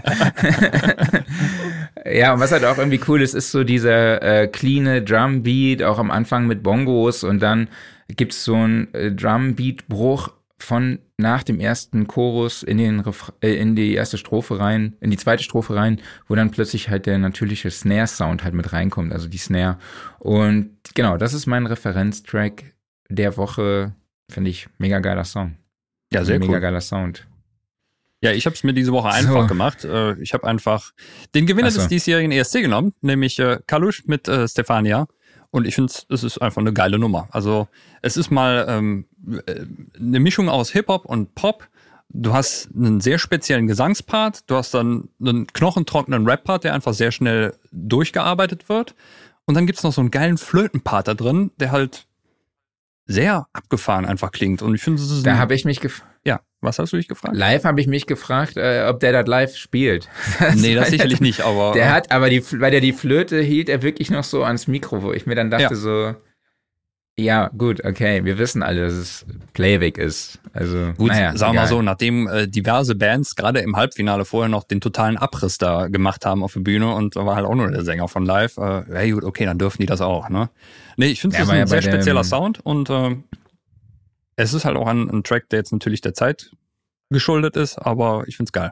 Ja, und was halt auch irgendwie cool ist so dieser cleane Drumbeat, auch am Anfang mit Bongos und dann gibt's so einen Drumbeat-Bruch von nach dem ersten Chorus in die erste Strophe rein, in die zweite Strophe rein, wo dann plötzlich halt der natürliche Snare-Sound halt mit reinkommt, also die Snare. Und genau, das ist mein Referenztrack der Woche, finde ich, mega geiler Song. Ja, sehr cool. Mega geiler Sound. Ja, ich habe es mir diese Woche einfach gemacht. Ich habe einfach den Gewinner des diesjährigen ESC genommen, nämlich Kalush mit Stefania. Und ich finde, es ist einfach eine geile Nummer. Also es ist mal eine Mischung aus Hip-Hop und Pop. Du hast einen sehr speziellen Gesangspart. Du hast dann einen knochentrockenen Rap-Part, der einfach sehr schnell durchgearbeitet wird. Und dann gibt's noch so einen geilen Flötenpart da drin, der halt sehr abgefahren einfach klingt. Und ich finde, das ist da habe ich mich ja, was hast du dich gefragt? Live habe ich mich gefragt, ob der das live spielt. Nee, das sicherlich nicht, aber... Der hat, aber weil der die Flöte hielt, er wirklich noch so ans Mikro, wo ich mir dann dachte so, ja, gut, okay, wir wissen alle, dass es Playback ist. Also, gut, sagen wir mal so, nachdem diverse Bands gerade im Halbfinale vorher noch den totalen Abriss da gemacht haben auf der Bühne und da war halt auch nur der Sänger von Live, ja gut, okay, dann dürfen die das auch, ne? Nee, ich finde, das ist ein sehr spezieller Sound und es ist halt auch ein Track, der jetzt natürlich der Zeit geschuldet ist, aber ich find's geil.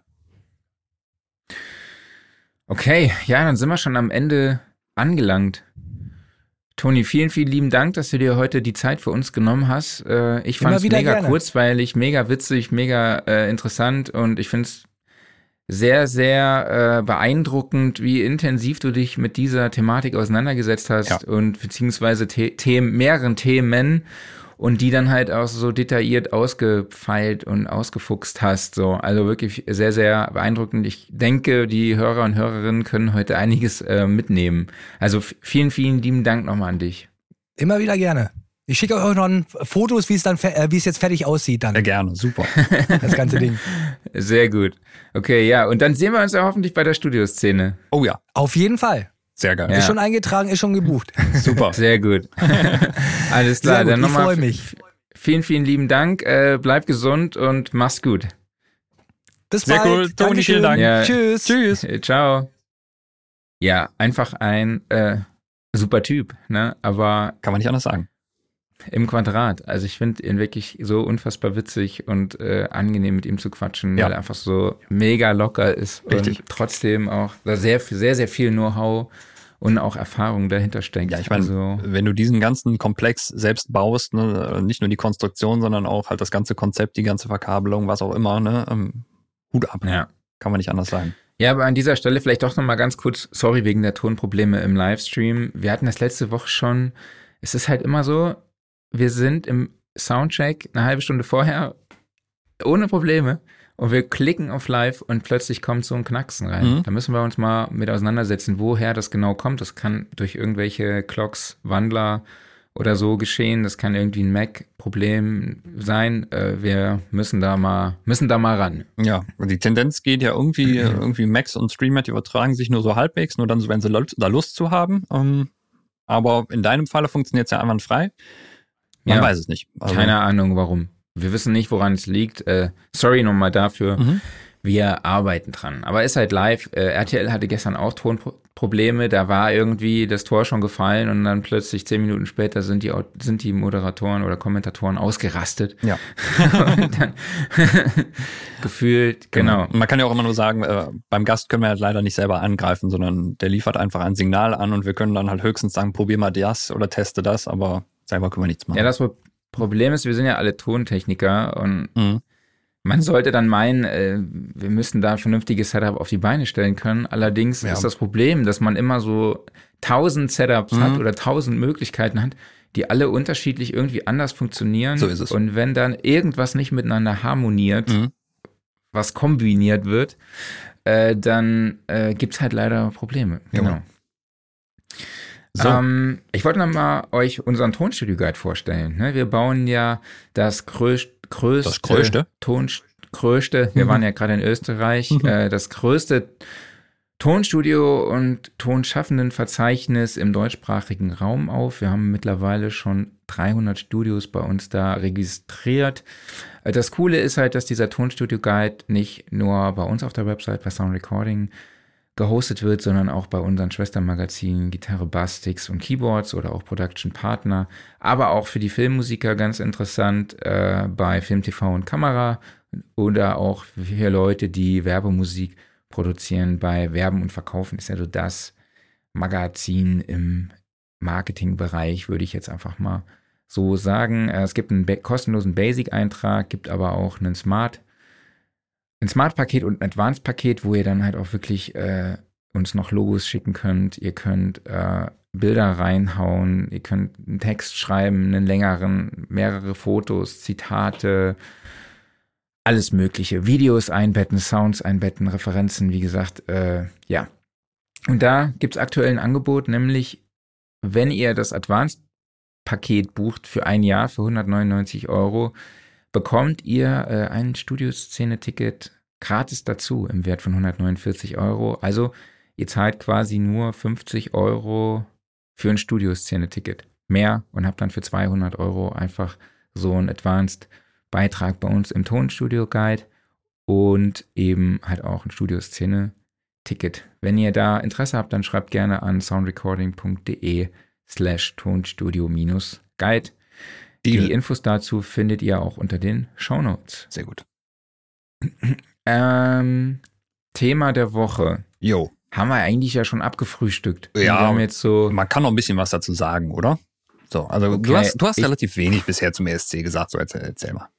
Okay, ja, dann sind wir schon am Ende angelangt. Toni, vielen, vielen lieben Dank, dass du dir heute die Zeit für uns genommen hast. Ich fand es mega kurzweilig, mega witzig, mega interessant und ich finde es sehr, sehr beeindruckend, wie intensiv du dich mit dieser Thematik auseinandergesetzt hast und beziehungsweise mehreren Themen und die dann halt auch so detailliert ausgefeilt und ausgefuchst hast. So, also wirklich sehr, sehr beeindruckend. Ich denke, die Hörer und Hörerinnen können heute einiges mitnehmen. Also vielen, vielen lieben Dank nochmal an dich. Immer wieder gerne. Ich schicke euch noch Fotos, wie es jetzt fertig aussieht dann. Ja, gerne, super. Das ganze Ding. Sehr gut. Okay, ja, und dann sehen wir uns ja hoffentlich bei der Studioszene. Oh ja. Auf jeden Fall. Sehr geil. Ja. Ist schon eingetragen, ist schon gebucht. Super. Sehr gut. Alles klar, sehr gut, dann nochmal. Ich freue mich. Vielen, vielen lieben Dank. Bleib gesund und mach's gut. Bis sehr bald. Cool. Toni, vielen Dank. Ja. Tschüss. Tschüss. Ciao. Ja, einfach ein super Typ, ne? Aber kann man nicht anders sagen. Im Quadrat. Also ich finde ihn wirklich so unfassbar witzig und angenehm mit ihm zu quatschen, weil er einfach so mega locker ist. Richtig. Und trotzdem auch sehr, sehr, sehr viel Know-how und auch Erfahrung dahinter steckt. Ja, ich meine, wenn du diesen ganzen Komplex selbst baust, ne, nicht nur die Konstruktion, sondern auch halt das ganze Konzept, die ganze Verkabelung, was auch immer, ne, Hut ab. Ja. Kann man nicht anders sagen. Ja, aber an dieser Stelle vielleicht doch nochmal ganz kurz, sorry wegen der Tonprobleme im Livestream. Wir hatten das letzte Woche schon. Es ist halt immer so, wir sind im Soundcheck eine halbe Stunde vorher ohne Probleme und wir klicken auf Live und plötzlich kommt so ein Knacksen rein. Da müssen wir uns mal mit auseinandersetzen, woher das genau kommt. Das kann durch irgendwelche Clocks, Wandler oder so geschehen. Das kann irgendwie ein Mac-Problem sein. Wir müssen da mal ran. Ja, die Tendenz geht ja irgendwie Macs und Streamer, die übertragen sich nur so halbwegs, nur dann so, wenn sie da Lust zu haben. Aber in deinem Falle funktioniert es ja einwandfrei. Man weiß es nicht. Also, keine Ahnung, warum. Wir wissen nicht, woran es liegt. Sorry nochmal dafür. Wir arbeiten dran. Aber ist halt live. RTL hatte gestern auch Tonprobleme. Da war irgendwie das Tor schon gefallen und dann plötzlich 10 Minuten später sind die Moderatoren oder Kommentatoren ausgerastet. Ja. Und dann gefühlt, genau. Man kann ja auch immer nur sagen, beim Gast können wir halt leider nicht selber angreifen, sondern der liefert einfach ein Signal an und wir können dann halt höchstens sagen, probier mal das oder teste das, aber selber können wir nichts machen. Ja, das Problem ist, wir sind ja alle Tontechniker und man sollte dann meinen, wir müssten da ein vernünftiges Setup auf die Beine stellen können. Allerdings ist das Problem, dass man immer so 1000 Setups hat oder 1000 Möglichkeiten hat, die alle unterschiedlich irgendwie anders funktionieren. So ist es. Und wenn dann irgendwas nicht miteinander harmoniert, was kombiniert wird, dann gibt's halt leider Probleme. Genau. So. Ich wollte nochmal euch unseren Tonstudio-Guide vorstellen. Ne? Wir bauen ja das größte, wir waren ja gerade in Österreich, das größte Tonstudio- und Tonschaffendenverzeichnis im deutschsprachigen Raum auf. Wir haben mittlerweile schon 300 Studios bei uns da registriert. Das Coole ist halt, dass dieser Tonstudio-Guide nicht nur bei uns auf der Website bei Sound Recording gehostet wird, sondern auch bei unseren Schwestermagazinen Gitarre, Bass, Sticks und Keyboards oder auch Production Partner, aber auch für die Filmmusiker ganz interessant bei Film, TV und Kamera oder auch für Leute, die Werbemusik produzieren bei Werben und Verkaufen. Ist ja so das Magazin im Marketingbereich, würde ich jetzt einfach mal so sagen. Es gibt einen kostenlosen Basic-Eintrag, gibt aber auch ein Smart-Paket und ein Advanced-Paket, wo ihr dann halt auch wirklich uns noch Logos schicken könnt. Ihr könnt Bilder reinhauen, ihr könnt einen Text schreiben, einen längeren, mehrere Fotos, Zitate, alles Mögliche. Videos einbetten, Sounds einbetten, Referenzen, wie gesagt, ja. Und da gibt's aktuell ein Angebot, nämlich wenn ihr das Advanced-Paket bucht für ein Jahr für 199 €, bekommt ihr ein Studioszene-Ticket gratis dazu im Wert von 149 €. Also ihr zahlt quasi nur 50 € für ein Studioszene-Ticket mehr und habt dann für 200 € einfach so einen Advanced-Beitrag bei uns im Tonstudio-Guide und eben halt auch ein Studioszene-Ticket. Wenn ihr da Interesse habt, dann schreibt gerne an soundrecording.de/tonstudio-guide. Die Infos dazu findet ihr auch unter den Shownotes. Sehr gut. Thema der Woche. Jo. Haben wir eigentlich ja schon abgefrühstückt. Ja, wir haben jetzt so man kann noch ein bisschen was dazu sagen, oder? So, also okay. Du hast relativ wenig bisher zum ESC gesagt, so erzähl mal.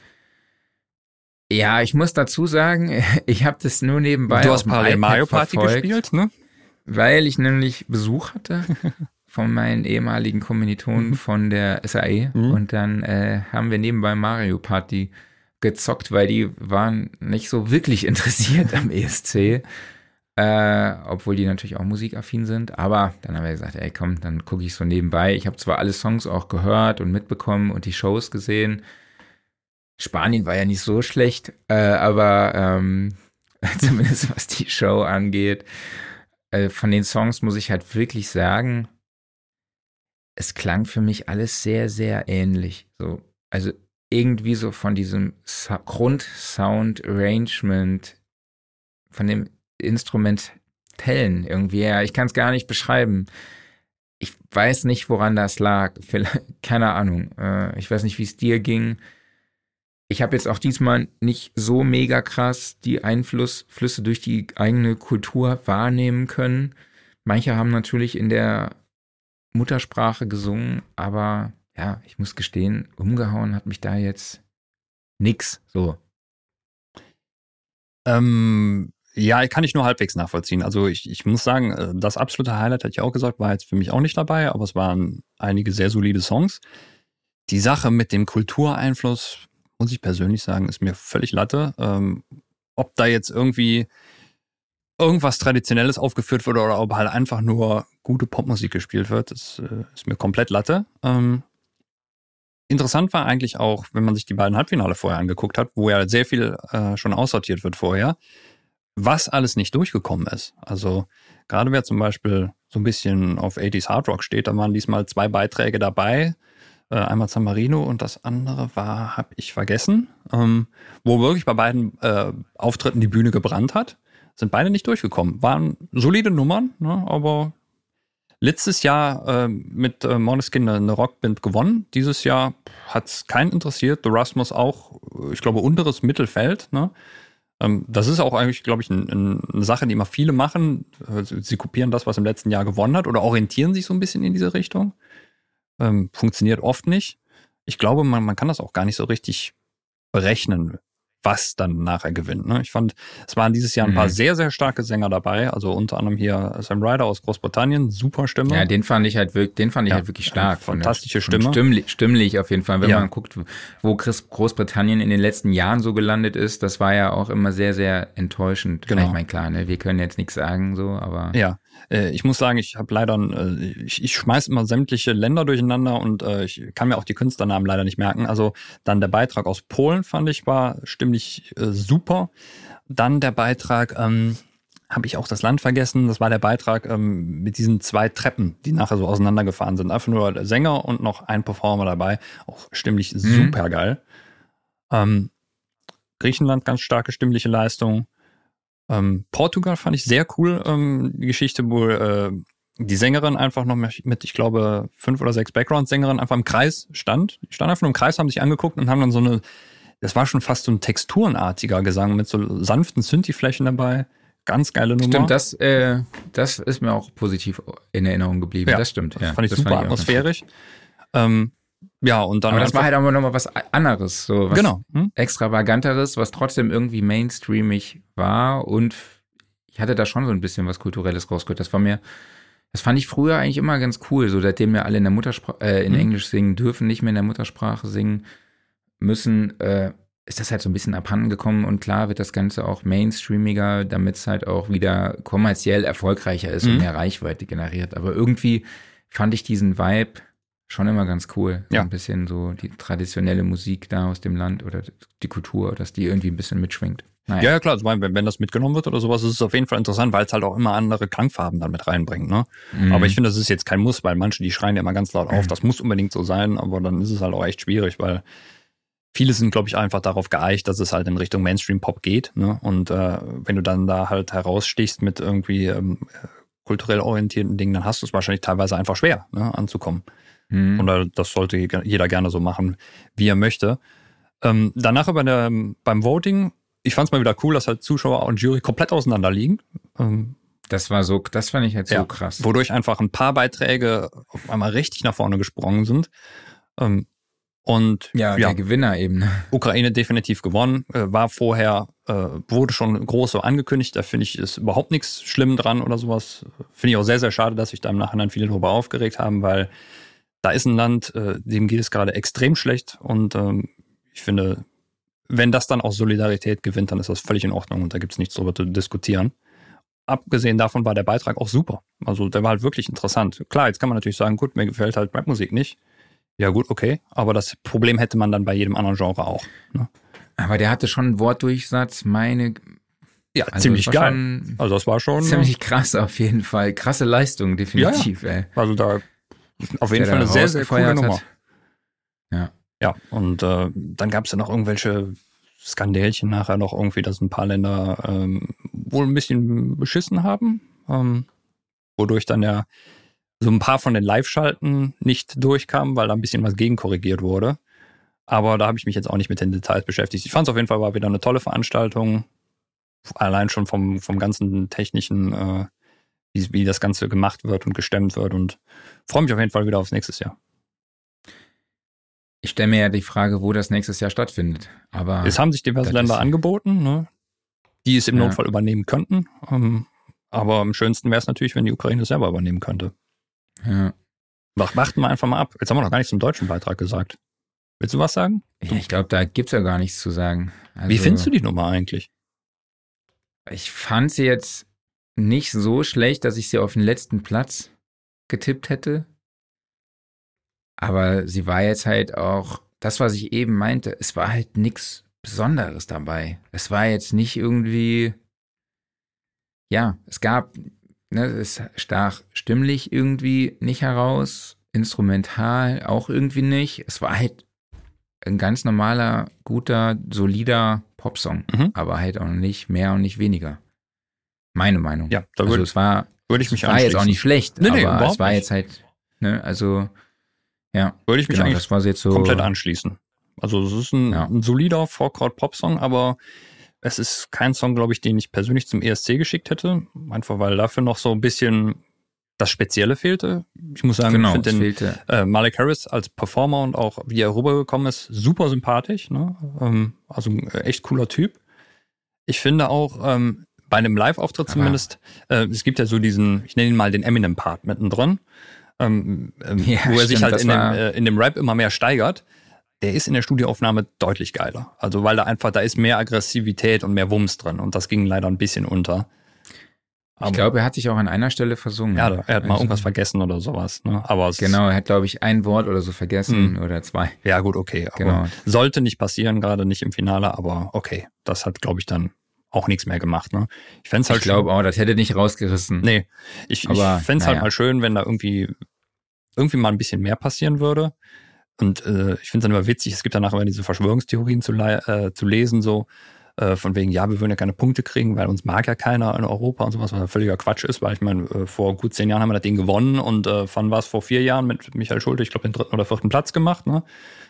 Ja, ich muss dazu sagen, ich habe das nur nebenbei Du hast parallel Mario Party gespielt, ne? Weil ich nämlich Besuch hatte von meinen ehemaligen Kommilitonen von der SAE und dann haben wir nebenbei Mario Party gezockt, weil die waren nicht so wirklich interessiert am ESC, obwohl die natürlich auch musikaffin sind, aber dann haben wir gesagt, ey komm, dann gucke ich so nebenbei. Ich habe zwar alle Songs auch gehört und mitbekommen und die Shows gesehen. Spanien war ja nicht so schlecht, aber zumindest was die Show angeht, von den Songs muss ich halt wirklich sagen, es klang für mich alles sehr, sehr ähnlich. So, also irgendwie so von diesem Grundsound-Arrangement, von dem Instrumentellen irgendwie. Ja, ich kann es gar nicht beschreiben. Ich weiß nicht, woran das lag. Vielleicht, keine Ahnung. Ich weiß nicht, wie es dir ging. Ich habe jetzt auch diesmal nicht so mega krass die Einflüsse durch die eigene Kultur wahrnehmen können. Manche haben natürlich in der Muttersprache gesungen, aber ja, ich muss gestehen, umgehauen hat mich da jetzt nix so. Ja, kann ich nur halbwegs nachvollziehen. Also ich muss sagen, das absolute Highlight, hatte ich auch gesagt, war jetzt für mich auch nicht dabei, aber es waren einige sehr solide Songs. Die Sache mit dem Kultureinfluss, muss ich persönlich sagen, ist mir völlig Latte. Ob da jetzt irgendwie irgendwas Traditionelles aufgeführt wird oder ob halt einfach nur gute Popmusik gespielt wird, das ist mir komplett Latte. Interessant war eigentlich auch, wenn man sich die beiden Halbfinale vorher angeguckt hat, wo ja sehr viel schon aussortiert wird vorher, was alles nicht durchgekommen ist. Also gerade wer zum Beispiel so ein bisschen auf 80s Hard Rock steht, da waren diesmal 2 Beiträge dabei. Einmal San Marino und das andere war, habe ich vergessen, wo wirklich bei beiden Auftritten die Bühne gebrannt hat. Sind beide nicht durchgekommen. Waren solide Nummern, ne, aber letztes Jahr mit Måneskin eine Rockband gewonnen. Dieses Jahr hat es keinen interessiert. The Rasmus auch, ich glaube, unteres Mittelfeld. Ne? Das ist auch eigentlich, glaube ich, eine Sache, die immer viele machen. Sie kopieren das, was im letzten Jahr gewonnen hat oder orientieren sich so ein bisschen in diese Richtung. Funktioniert oft nicht. Ich glaube, man kann das auch gar nicht so richtig berechnen, was dann nachher gewinnt. Ne? Ich fand, es waren dieses Jahr ein paar sehr, sehr starke Sänger dabei. Also unter anderem hier Sam Ryder aus Großbritannien, super Stimme. Ja, den fand ich halt wirklich stark. Fantastische Stimme. Stimmlich auf jeden Fall. Wenn man guckt, wo Großbritannien in den letzten Jahren so gelandet ist, das war ja auch immer sehr, sehr enttäuschend. Genau. Ich meine, klar, ne, wir können jetzt nichts sagen, so, aber. Ja, ich muss sagen, ich habe leider, ich schmeiß immer sämtliche Länder durcheinander und ich kann mir auch die Künstlernamen leider nicht merken. Also dann der Beitrag aus Polen fand ich war stimmlich super. Dann der Beitrag, habe ich auch das Land vergessen, das war der Beitrag mit diesen 2 Treppen, die nachher so auseinandergefahren sind. Einfach nur der Sänger und noch ein Performer dabei. Auch stimmlich super geil. Griechenland, ganz starke stimmliche Leistung. Portugal fand ich sehr cool, die Geschichte, wo die Sängerin einfach noch mit, ich glaube, 5 oder 6 Background-Sängerinnen einfach im Kreis stand. Die standen einfach nur im Kreis, haben sich angeguckt und haben dann so eine, das war schon fast so ein texturenartiger Gesang mit so sanften Synthi-Flächen dabei. Ganz geile Nummer. Stimmt, das ist mir auch positiv in Erinnerung geblieben. Ja, das stimmt. Das fand ich super atmosphärisch. Ja, und dann. Aber das war halt aber nochmal was anderes, so was genau. Extravaganteres, was trotzdem irgendwie mainstreamig war und ich hatte da schon so ein bisschen was Kulturelles rausgehört. Das fand ich früher eigentlich immer ganz cool, so seitdem wir alle in der Muttersprache, in Englisch singen dürfen, nicht mehr in der Muttersprache singen müssen, ist das halt so ein bisschen abhanden gekommen und klar wird das Ganze auch mainstreamiger, damit es halt auch wieder kommerziell erfolgreicher ist und mehr Reichweite generiert. Aber irgendwie fand ich diesen Vibe schon immer ganz cool. Ja. Ein bisschen so die traditionelle Musik da aus dem Land oder die Kultur, dass die irgendwie ein bisschen mitschwingt. Naja. Ja, klar, also wenn das mitgenommen wird oder sowas, ist es auf jeden Fall interessant, weil es halt auch immer andere Klangfarben dann mit reinbringt. Ne? Aber ich finde, das ist jetzt kein Muss, weil manche, die schreien ja immer ganz laut auf, das muss unbedingt so sein, aber dann ist es halt auch echt schwierig, weil viele sind, glaube ich, einfach darauf geeicht, dass es halt in Richtung Mainstream-Pop geht. Ne? Und wenn du dann da halt herausstichst mit irgendwie kulturell orientierten Dingen, dann hast du es wahrscheinlich teilweise einfach schwer, ne, anzukommen. Und das sollte jeder gerne so machen, wie er möchte. Danach beim Voting, ich fand es mal wieder cool, dass halt Zuschauer und Jury komplett auseinander liegen. Das fand ich halt so krass. Wodurch einfach ein paar Beiträge auf einmal richtig nach vorne gesprungen sind. Und der Gewinner eben. Ukraine definitiv gewonnen, war vorher, wurde schon groß so angekündigt, da finde ich, ist überhaupt nichts schlimm dran oder sowas. Finde ich auch sehr, sehr schade, dass sich da im Nachhinein viele darüber aufgeregt haben, weil da ist ein Land, dem geht es gerade extrem schlecht und ich finde, wenn das dann auch Solidarität gewinnt, dann ist das völlig in Ordnung und da gibt es nichts drüber zu diskutieren. Abgesehen davon war der Beitrag auch super. Also der war halt wirklich interessant. Klar, jetzt kann man natürlich sagen, gut, mir gefällt halt Rapmusik nicht. Ja gut, okay, aber das Problem hätte man dann bei jedem anderen Genre auch. Ne? Aber der hatte schon einen Wortdurchsatz, ja, also ziemlich geil. Also das war schon ziemlich krass auf jeden Fall. Krasse Leistung, definitiv. Ja. Also da auf jeden Fall eine sehr, sehr coole Nummer. Ja. Ja, und dann gab es ja noch irgendwelche Skandälchen nachher noch irgendwie, dass ein paar Länder wohl ein bisschen beschissen haben, wodurch dann ja so ein paar von den Live-Schalten nicht durchkamen, weil da ein bisschen was gegenkorrigiert wurde. Aber da habe ich mich jetzt auch nicht mit den Details beschäftigt. Ich fand es auf jeden Fall war wieder eine tolle Veranstaltung. Allein schon vom ganzen technischen wie das Ganze gemacht wird und gestemmt wird und freue mich auf jeden Fall wieder aufs nächste Jahr. Ich stelle mir ja die Frage, wo das nächstes Jahr stattfindet. Aber es haben sich diverse Länder angeboten, ne, die es im Notfall übernehmen könnten. Aber am schönsten wäre es natürlich, wenn die Ukraine es selber übernehmen könnte. Ja. Warten wir einfach mal ab. Jetzt haben wir noch gar nichts zum deutschen Beitrag gesagt. Willst du was sagen? Ja, ich glaube, da gibt's ja gar nichts zu sagen. Also, wie findest du die Nummer eigentlich? Ich fand sie jetzt nicht so schlecht, dass ich sie auf den letzten Platz getippt hätte. Aber sie war jetzt halt auch, das, was ich eben meinte, es war halt nichts Besonderes dabei. Es war jetzt nicht irgendwie, ja, es gab, ne, es stach stimmlich irgendwie nicht heraus, instrumental auch irgendwie nicht. Es war halt ein ganz normaler, guter, solider Popsong, aber halt auch nicht mehr und nicht weniger. Meine Meinung. Ja, da also würde es war ich mich war jetzt auch nicht schlecht, nee, aber es war nicht. Jetzt halt, ne, also ja. Würde ich mich eigentlich das war jetzt so komplett anschließen. Also es ist ein solider Folk-Pop-Song, aber es ist kein Song, glaube ich, den ich persönlich zum ESC geschickt hätte. Einfach weil dafür noch so ein bisschen das Spezielle fehlte. Ich muss sagen, ich finde den Malik Harris als Performer und auch wie er rübergekommen ist, super sympathisch. Ne? Also ein echt cooler Typ. Ich finde auch bei einem Live-Auftritt zumindest, es gibt ja so diesen, ich nenne ihn mal den Eminem-Part mittendrin, wo er sich halt in dem Rap immer mehr steigert. Der ist in der Studioaufnahme deutlich geiler. Also weil da ist mehr Aggressivität und mehr Wumms drin und das ging leider ein bisschen unter. Aber ich glaube, er hat sich auch an einer Stelle versungen. Ja, er hat mal irgendwas vergessen oder sowas. Ne? Aber genau, er hat, glaube ich, ein Wort oder so vergessen oder zwei. Ja gut, okay. Aber sollte nicht passieren, gerade nicht im Finale, aber okay. Das hat, glaube ich, dann auch nichts mehr gemacht. Ne? Ich glaube auch, das hätte nicht rausgerissen. Nee, ich fände es halt mal schön, wenn da irgendwie mal ein bisschen mehr passieren würde. Und ich finde es dann immer witzig, es gibt danach immer diese Verschwörungstheorien zu lesen, so von wegen, ja, wir würden ja keine Punkte kriegen, weil uns mag ja keiner in Europa und sowas, was ja völliger Quatsch ist, weil ich meine, vor gut 10 Jahren haben wir das Ding gewonnen und wann war es vor 4 Jahren mit Michael Schulte, ich glaube den 3. oder 4. Platz gemacht. Ne?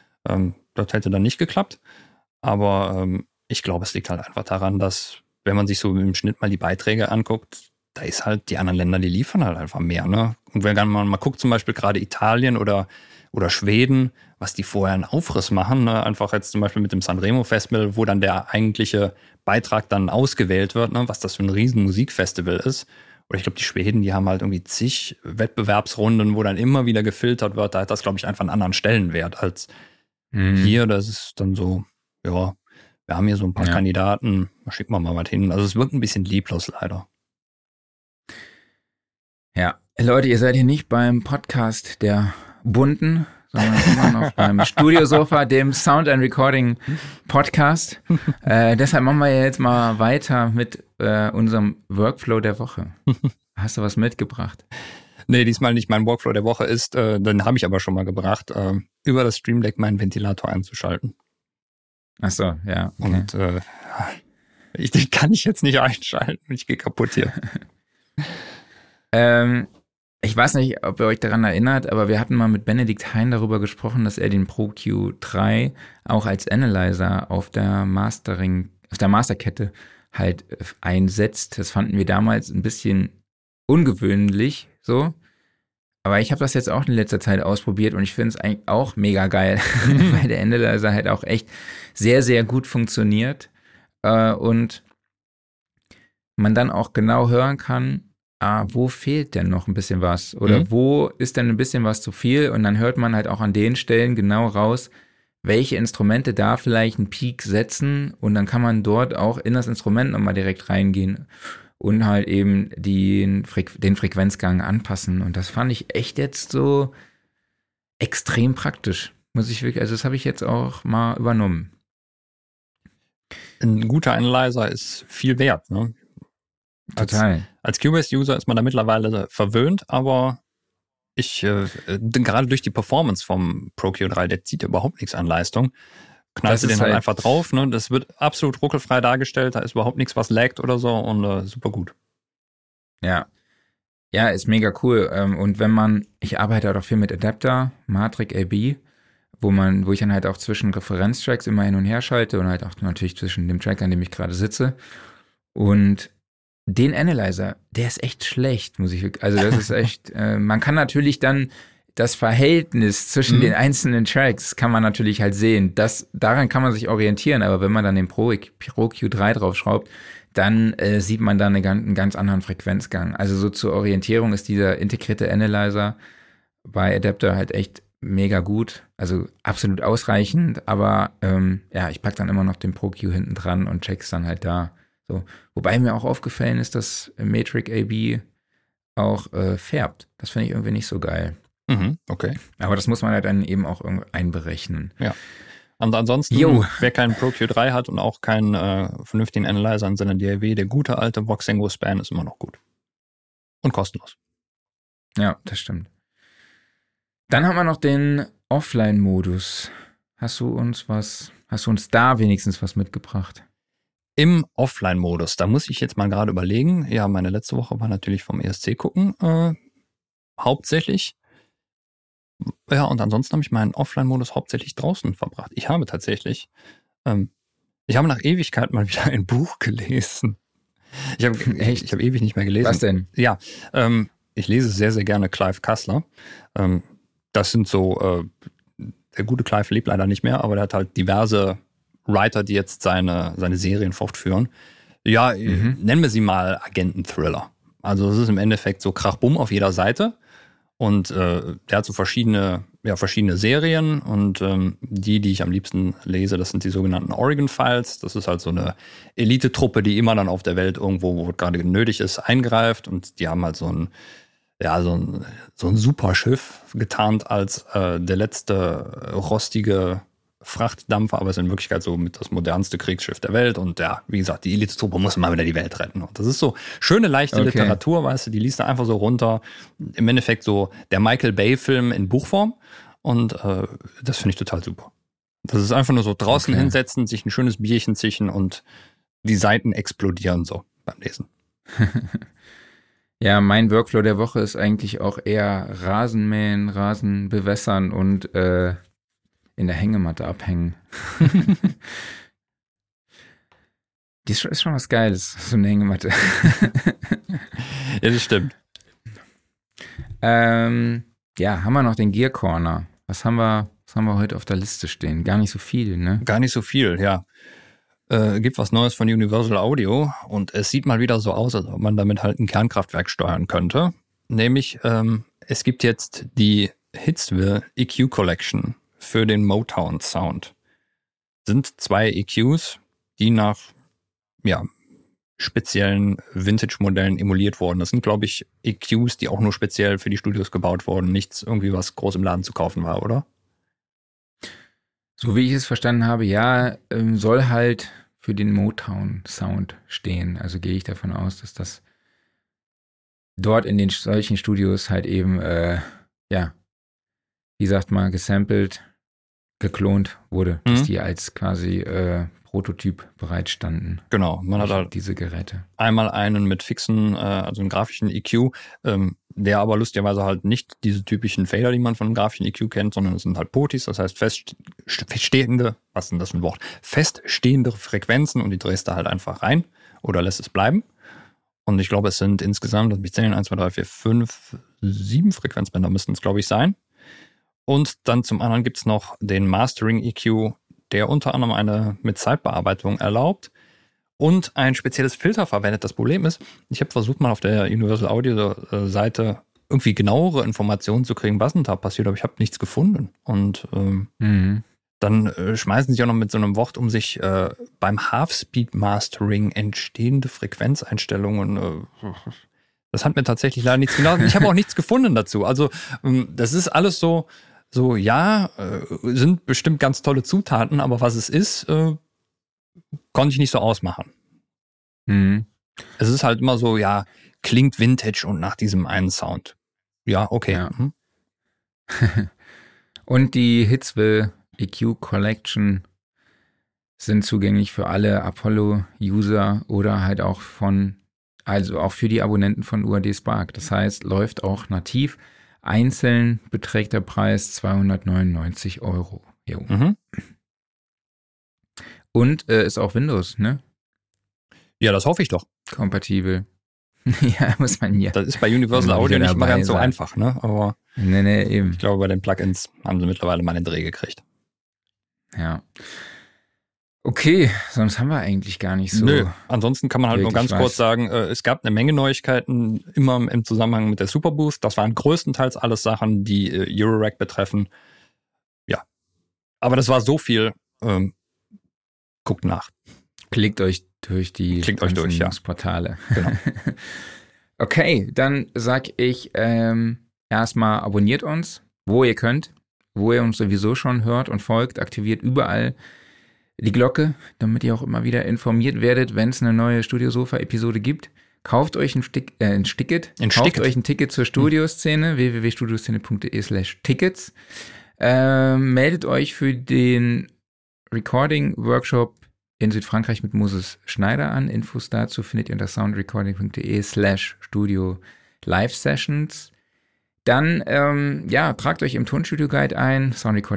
Das hätte dann nicht geklappt. Aber ich glaube, es liegt halt einfach daran, dass, wenn man sich so im Schnitt mal die Beiträge anguckt, da ist halt, die anderen Länder, die liefern halt einfach mehr. Ne? Und wenn man mal guckt, zum Beispiel gerade Italien oder Schweden, was die vorher einen Aufriss machen, ne? Einfach jetzt zum Beispiel mit dem Sanremo Festival, wo dann der eigentliche Beitrag dann ausgewählt wird, ne? Was das für ein riesen Musikfestival ist. Oder ich glaube, die Schweden, die haben halt irgendwie zig Wettbewerbsrunden, wo dann immer wieder gefiltert wird. Da hat das, glaube ich, einfach einen anderen Stellenwert als hier. Das ist dann so, ja, wir haben hier so ein paar Kandidaten, da schicken wir mal was hin. Also es wirkt ein bisschen lieblos leider. Ja, Leute, ihr seid hier nicht beim Podcast der Bunten, sondern immer noch beim Studiosofa, dem Sound and Recording Podcast. Deshalb machen wir jetzt mal weiter mit unserem Workflow der Woche. Hast du was mitgebracht? Nee, diesmal nicht. Mein Workflow der Woche ist, den habe ich aber schon mal gebracht, über das Stream Deck meinen Ventilator einzuschalten. Ach so, ja. Okay. Und den kann ich jetzt nicht einschalten. Ich gehe kaputt hier. Ich weiß nicht, ob ihr euch daran erinnert, aber wir hatten mal mit Benedikt Hein darüber gesprochen, dass er den Pro Q3 auch als Analyzer auf der Masterkette halt einsetzt. Das fanden wir damals ein bisschen ungewöhnlich, so. Aber ich habe das jetzt auch in letzter Zeit ausprobiert und ich finde es eigentlich auch mega geil, weil der Analyzer halt auch echt sehr, sehr gut funktioniert und man dann auch genau hören kann, wo fehlt denn noch ein bisschen was? Oder wo ist denn ein bisschen was zu viel? Und dann hört man halt auch an den Stellen genau raus, welche Instrumente da vielleicht einen Peak setzen. Und dann kann man dort auch in das Instrument nochmal direkt reingehen und halt eben den Frequenzgang anpassen. Und das fand ich echt jetzt so extrem praktisch. Muss ich wirklich, also das habe ich jetzt auch mal übernommen. Ein guter Analyzer ist viel wert, ne? Total. Als Cubase-User ist man da mittlerweile verwöhnt, aber gerade durch die Performance vom Pro Q3, der zieht überhaupt nichts an Leistung. Knallst du den halt einfach drauf, ne? Das wird absolut ruckelfrei dargestellt, da ist überhaupt nichts, was laggt oder so und super gut. Ja. Ja, ist mega cool. Und ich arbeite auch viel mit Adapter, Matrix AB, wo ich dann halt auch zwischen Referenztracks immer hin und her schalte und halt auch natürlich zwischen dem Track, an dem ich gerade sitze. Und den Analyzer, der ist echt schlecht, muss ich wirklich, also das ist echt, man kann natürlich dann das Verhältnis zwischen den einzelnen Tracks kann man natürlich halt sehen. Daran kann man sich orientieren, aber wenn man dann den Pro Q3 draufschraubt, dann sieht man da einen ganz anderen Frequenzgang. Also so zur Orientierung ist dieser integrierte Analyzer bei Adapter halt echt mega gut, also absolut ausreichend, aber ich pack dann immer noch den Pro Q hinten dran und check's dann halt da. So. Wobei mir auch aufgefallen ist, dass Matrix AB auch färbt. Das finde ich irgendwie nicht so geil. Okay. Aber das muss man halt dann eben auch einberechnen. Ja. Und ansonsten, wer keinen Pro Q3 hat und auch keinen vernünftigen Analyzer an seiner DAW, der gute alte Voxengo Span ist immer noch gut. Und kostenlos. Ja, das stimmt. Dann haben wir noch den Offline-Modus. Hast du uns da wenigstens was mitgebracht? Im Offline-Modus, da muss ich jetzt mal gerade überlegen. Ja, meine letzte Woche war natürlich vom ESC gucken, hauptsächlich. Ja, und ansonsten habe ich meinen Offline-Modus hauptsächlich draußen verbracht. Ich habe tatsächlich, ich habe nach Ewigkeit mal wieder ein Buch gelesen. Ich habe ewig nicht mehr gelesen. Was denn? Ja, ich lese sehr, sehr gerne Clive Cussler. Das sind so, der gute Clive lebt leider nicht mehr, aber der hat halt diverse Writer, die jetzt seine Serien fortführen. Ja, nennen wir sie mal Agenten-Thriller. Also es ist im Endeffekt so Krach-Bumm auf jeder Seite. Und der hat so verschiedene Serien und die ich am liebsten lese, das sind die sogenannten Oregon Files. Das ist halt so eine Elite-Truppe, die immer dann auf der Welt irgendwo, wo es gerade nötig ist, eingreift. Und die haben halt so ein Superschiff getarnt als der letzte rostige Frachtdampfer, aber es ist in Wirklichkeit so mit das modernste Kriegsschiff der Welt. Und ja, wie gesagt, die Elite-Truppe muss mal wieder die Welt retten. Und das ist so schöne, leichte Literatur, weißt du, die liest du einfach so runter. Im Endeffekt so der Michael Bay-Film in Buchform. Und das finde ich total super. Das ist einfach nur so draußen hinsetzen, sich ein schönes Bierchen zischen und die Seiten explodieren so beim Lesen. Ja, mein Workflow der Woche ist eigentlich auch eher Rasenmähen, Rasen bewässern und in der Hängematte abhängen. Die ist schon was Geiles, so eine Hängematte. Ja, das stimmt. Haben wir noch den Gear Corner. Was haben wir heute auf der Liste stehen? Gar nicht so viel, ne? Gar nicht so viel, ja. Gibt was Neues von Universal Audio und es sieht mal wieder so aus, als ob man damit halt ein Kernkraftwerk steuern könnte. Nämlich, es gibt jetzt die Hitsville EQ Collection für den Motown Sound. Sind 2 EQs, die nach speziellen Vintage-Modellen emuliert wurden. Das sind, glaube ich, EQs, die auch nur speziell für die Studios gebaut wurden. Nichts irgendwie, was groß im Laden zu kaufen war, oder? So wie ich es verstanden habe, ja, soll halt für den Motown-Sound stehen. Also gehe ich davon aus, dass das dort in den solchen Studios halt eben, wie sagt man, gesampelt, geklont wurde, dass die als quasi Prototyp bereitstanden. Genau, man hat halt diese Geräte. Einmal einen mit fixen, also einen grafischen EQ, der aber lustigerweise halt nicht diese typischen Fader, die man von einem grafischen EQ kennt, sondern es sind halt Potis, das heißt feststehende Frequenzen und die drehst du halt einfach rein oder lässt es bleiben. Und ich glaube, es sind insgesamt, ich zähle 1, 2, 3, 4, 5, 7 Frequenzbänder müssten es, glaube ich, sein. Und dann zum anderen gibt es noch den Mastering EQ, der unter anderem eine mit Zeitbearbeitung erlaubt und ein spezielles Filter verwendet. Das Problem ist, ich habe versucht mal auf der Universal Audio Seite irgendwie genauere Informationen zu kriegen, was denn da passiert, aber ich habe nichts gefunden. Und dann schmeißen sie auch noch mit so einem Wort um sich beim Half-Speed Mastering entstehende Frequenzeinstellungen. Das hat mir tatsächlich leider nichts genau. Ich habe auch nichts gefunden dazu. Also das ist alles so sind bestimmt ganz tolle Zutaten, aber was es ist, konnte ich nicht so ausmachen. Es ist halt immer so, ja, klingt Vintage und nach diesem einen Sound. Ja, okay. Ja. Und die Hitsville EQ Collection sind zugänglich für alle Apollo-User oder halt auch auch für die Abonnenten von UAD Spark. Das heißt, läuft auch nativ. Einzeln beträgt der Preis 299 €. Jo. Und ist auch Windows, ne? Ja, das hoffe ich doch. Kompatibel. Ja, muss man ja. Das ist bei Universal Audio nicht mal ganz so einfach, ne? Aber nee, eben. Ich glaube, bei den Plugins haben sie mittlerweile mal einen Dreh gekriegt. Ja. Okay, sonst haben wir eigentlich gar nicht so. Nö, ansonsten kann man halt nur ganz kurz sagen, es gab eine Menge Neuigkeiten immer im Zusammenhang mit der Superboost. Das waren größtenteils alles Sachen, die Eurorack betreffen. Ja, aber das war so viel. Guckt nach. Klickt euch durch die Portale. Genau. Okay, dann sag ich erstmal abonniert uns, wo ihr könnt, wo ihr uns sowieso schon hört und folgt, aktiviert überall die Glocke, damit ihr auch immer wieder informiert werdet, wenn es eine neue Studiosofa-Episode gibt. Kauft euch ein Ticket zur Studioszene, www.studioszene.de/Tickets. Meldet euch für den Recording-Workshop in Südfrankreich mit Moses Schneider an. Infos dazu findet ihr unter soundrecording.de/Studio-Live-Sessions. Dann, tragt euch im Tonstudio-Guide ein,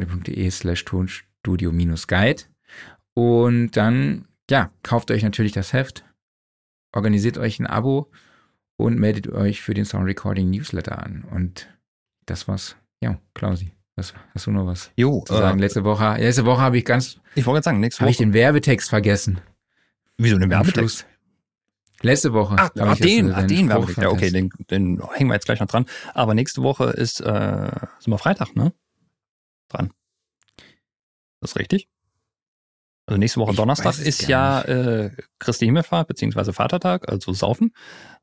soundrecording.de/Tonstudio-Guide. Und dann, kauft euch natürlich das Heft, organisiert euch ein Abo und meldet euch für den Soundrecording-Newsletter an. Und das war's. Ja, Klausi, hast du noch was zu sagen? Letzte Woche habe ich ich wollte sagen, nächste Woche habe ich den Werbetext vergessen. Wieso den Werbetext? Letzte Woche. Den Werbetext. Ja, okay, den hängen wir jetzt gleich noch dran. Aber nächste Woche ist sind wir Freitag, ne? Dran. Das ist richtig? Also nächste Woche Donnerstag ist ja Christi Himmelfahrt beziehungsweise Vatertag, also Saufen.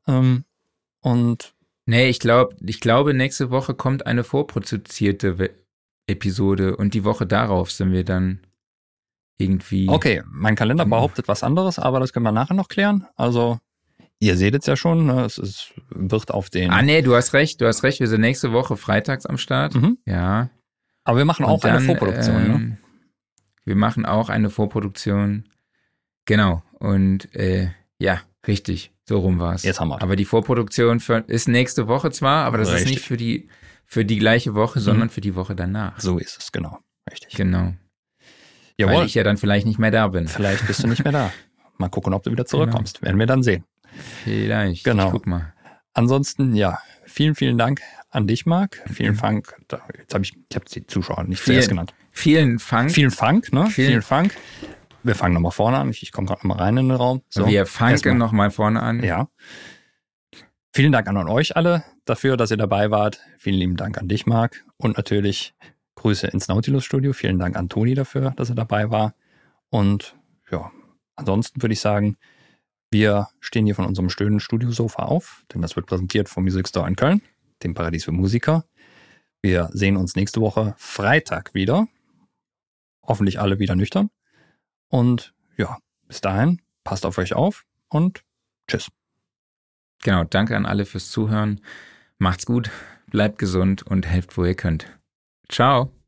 Und nee, ich glaube, nächste Woche kommt eine vorproduzierte Episode und die Woche darauf sind wir dann irgendwie. Okay, mein Kalender behauptet was anderes, aber das können wir nachher noch klären. Also, ihr seht es ja schon, ne? Es wird auf den. Nee, du hast recht, wir sind nächste Woche freitags am Start. Ja. Aber wir machen auch eine Vorproduktion, ne? Wir machen auch eine Vorproduktion. Genau. Und richtig. So rum war es. Jetzt haben wir. Aber die Vorproduktion ist nächste Woche zwar, aber das ist nicht für die gleiche Woche, sondern für die Woche danach. So ist es, genau. Richtig. Genau. Jawohl. Weil ich ja dann vielleicht nicht mehr da bin. Vielleicht bist du nicht mehr da. Mal gucken, ob du wieder zurückkommst. Genau. Werden wir dann sehen. Vielleicht. Genau. Ich guck mal. Ansonsten, vielen, vielen Dank an dich, Marc. Vielen Dank. Ich habe die Zuschauer nicht zuerst genannt. Vielen Dank, ne? Vielen Dank. Wir fangen nochmal vorne an. Ich komme gerade nochmal rein in den Raum. So, wir fangen nochmal vorne an. Ja. Vielen Dank an euch alle dafür, dass ihr dabei wart. Vielen lieben Dank an dich, Marc. Und natürlich Grüße ins Nautilus-Studio. Vielen Dank an Toni dafür, dass er dabei war. Und ansonsten würde ich sagen, wir stehen hier von unserem schönen Studiosofa auf, denn das wird präsentiert vom Music Store in Köln, dem Paradies für Musiker. Wir sehen uns nächste Woche Freitag wieder. Hoffentlich alle wieder nüchtern. Und bis dahin, passt auf euch auf und tschüss. Genau, danke an alle fürs Zuhören. Macht's gut, bleibt gesund und helft, wo ihr könnt. Ciao.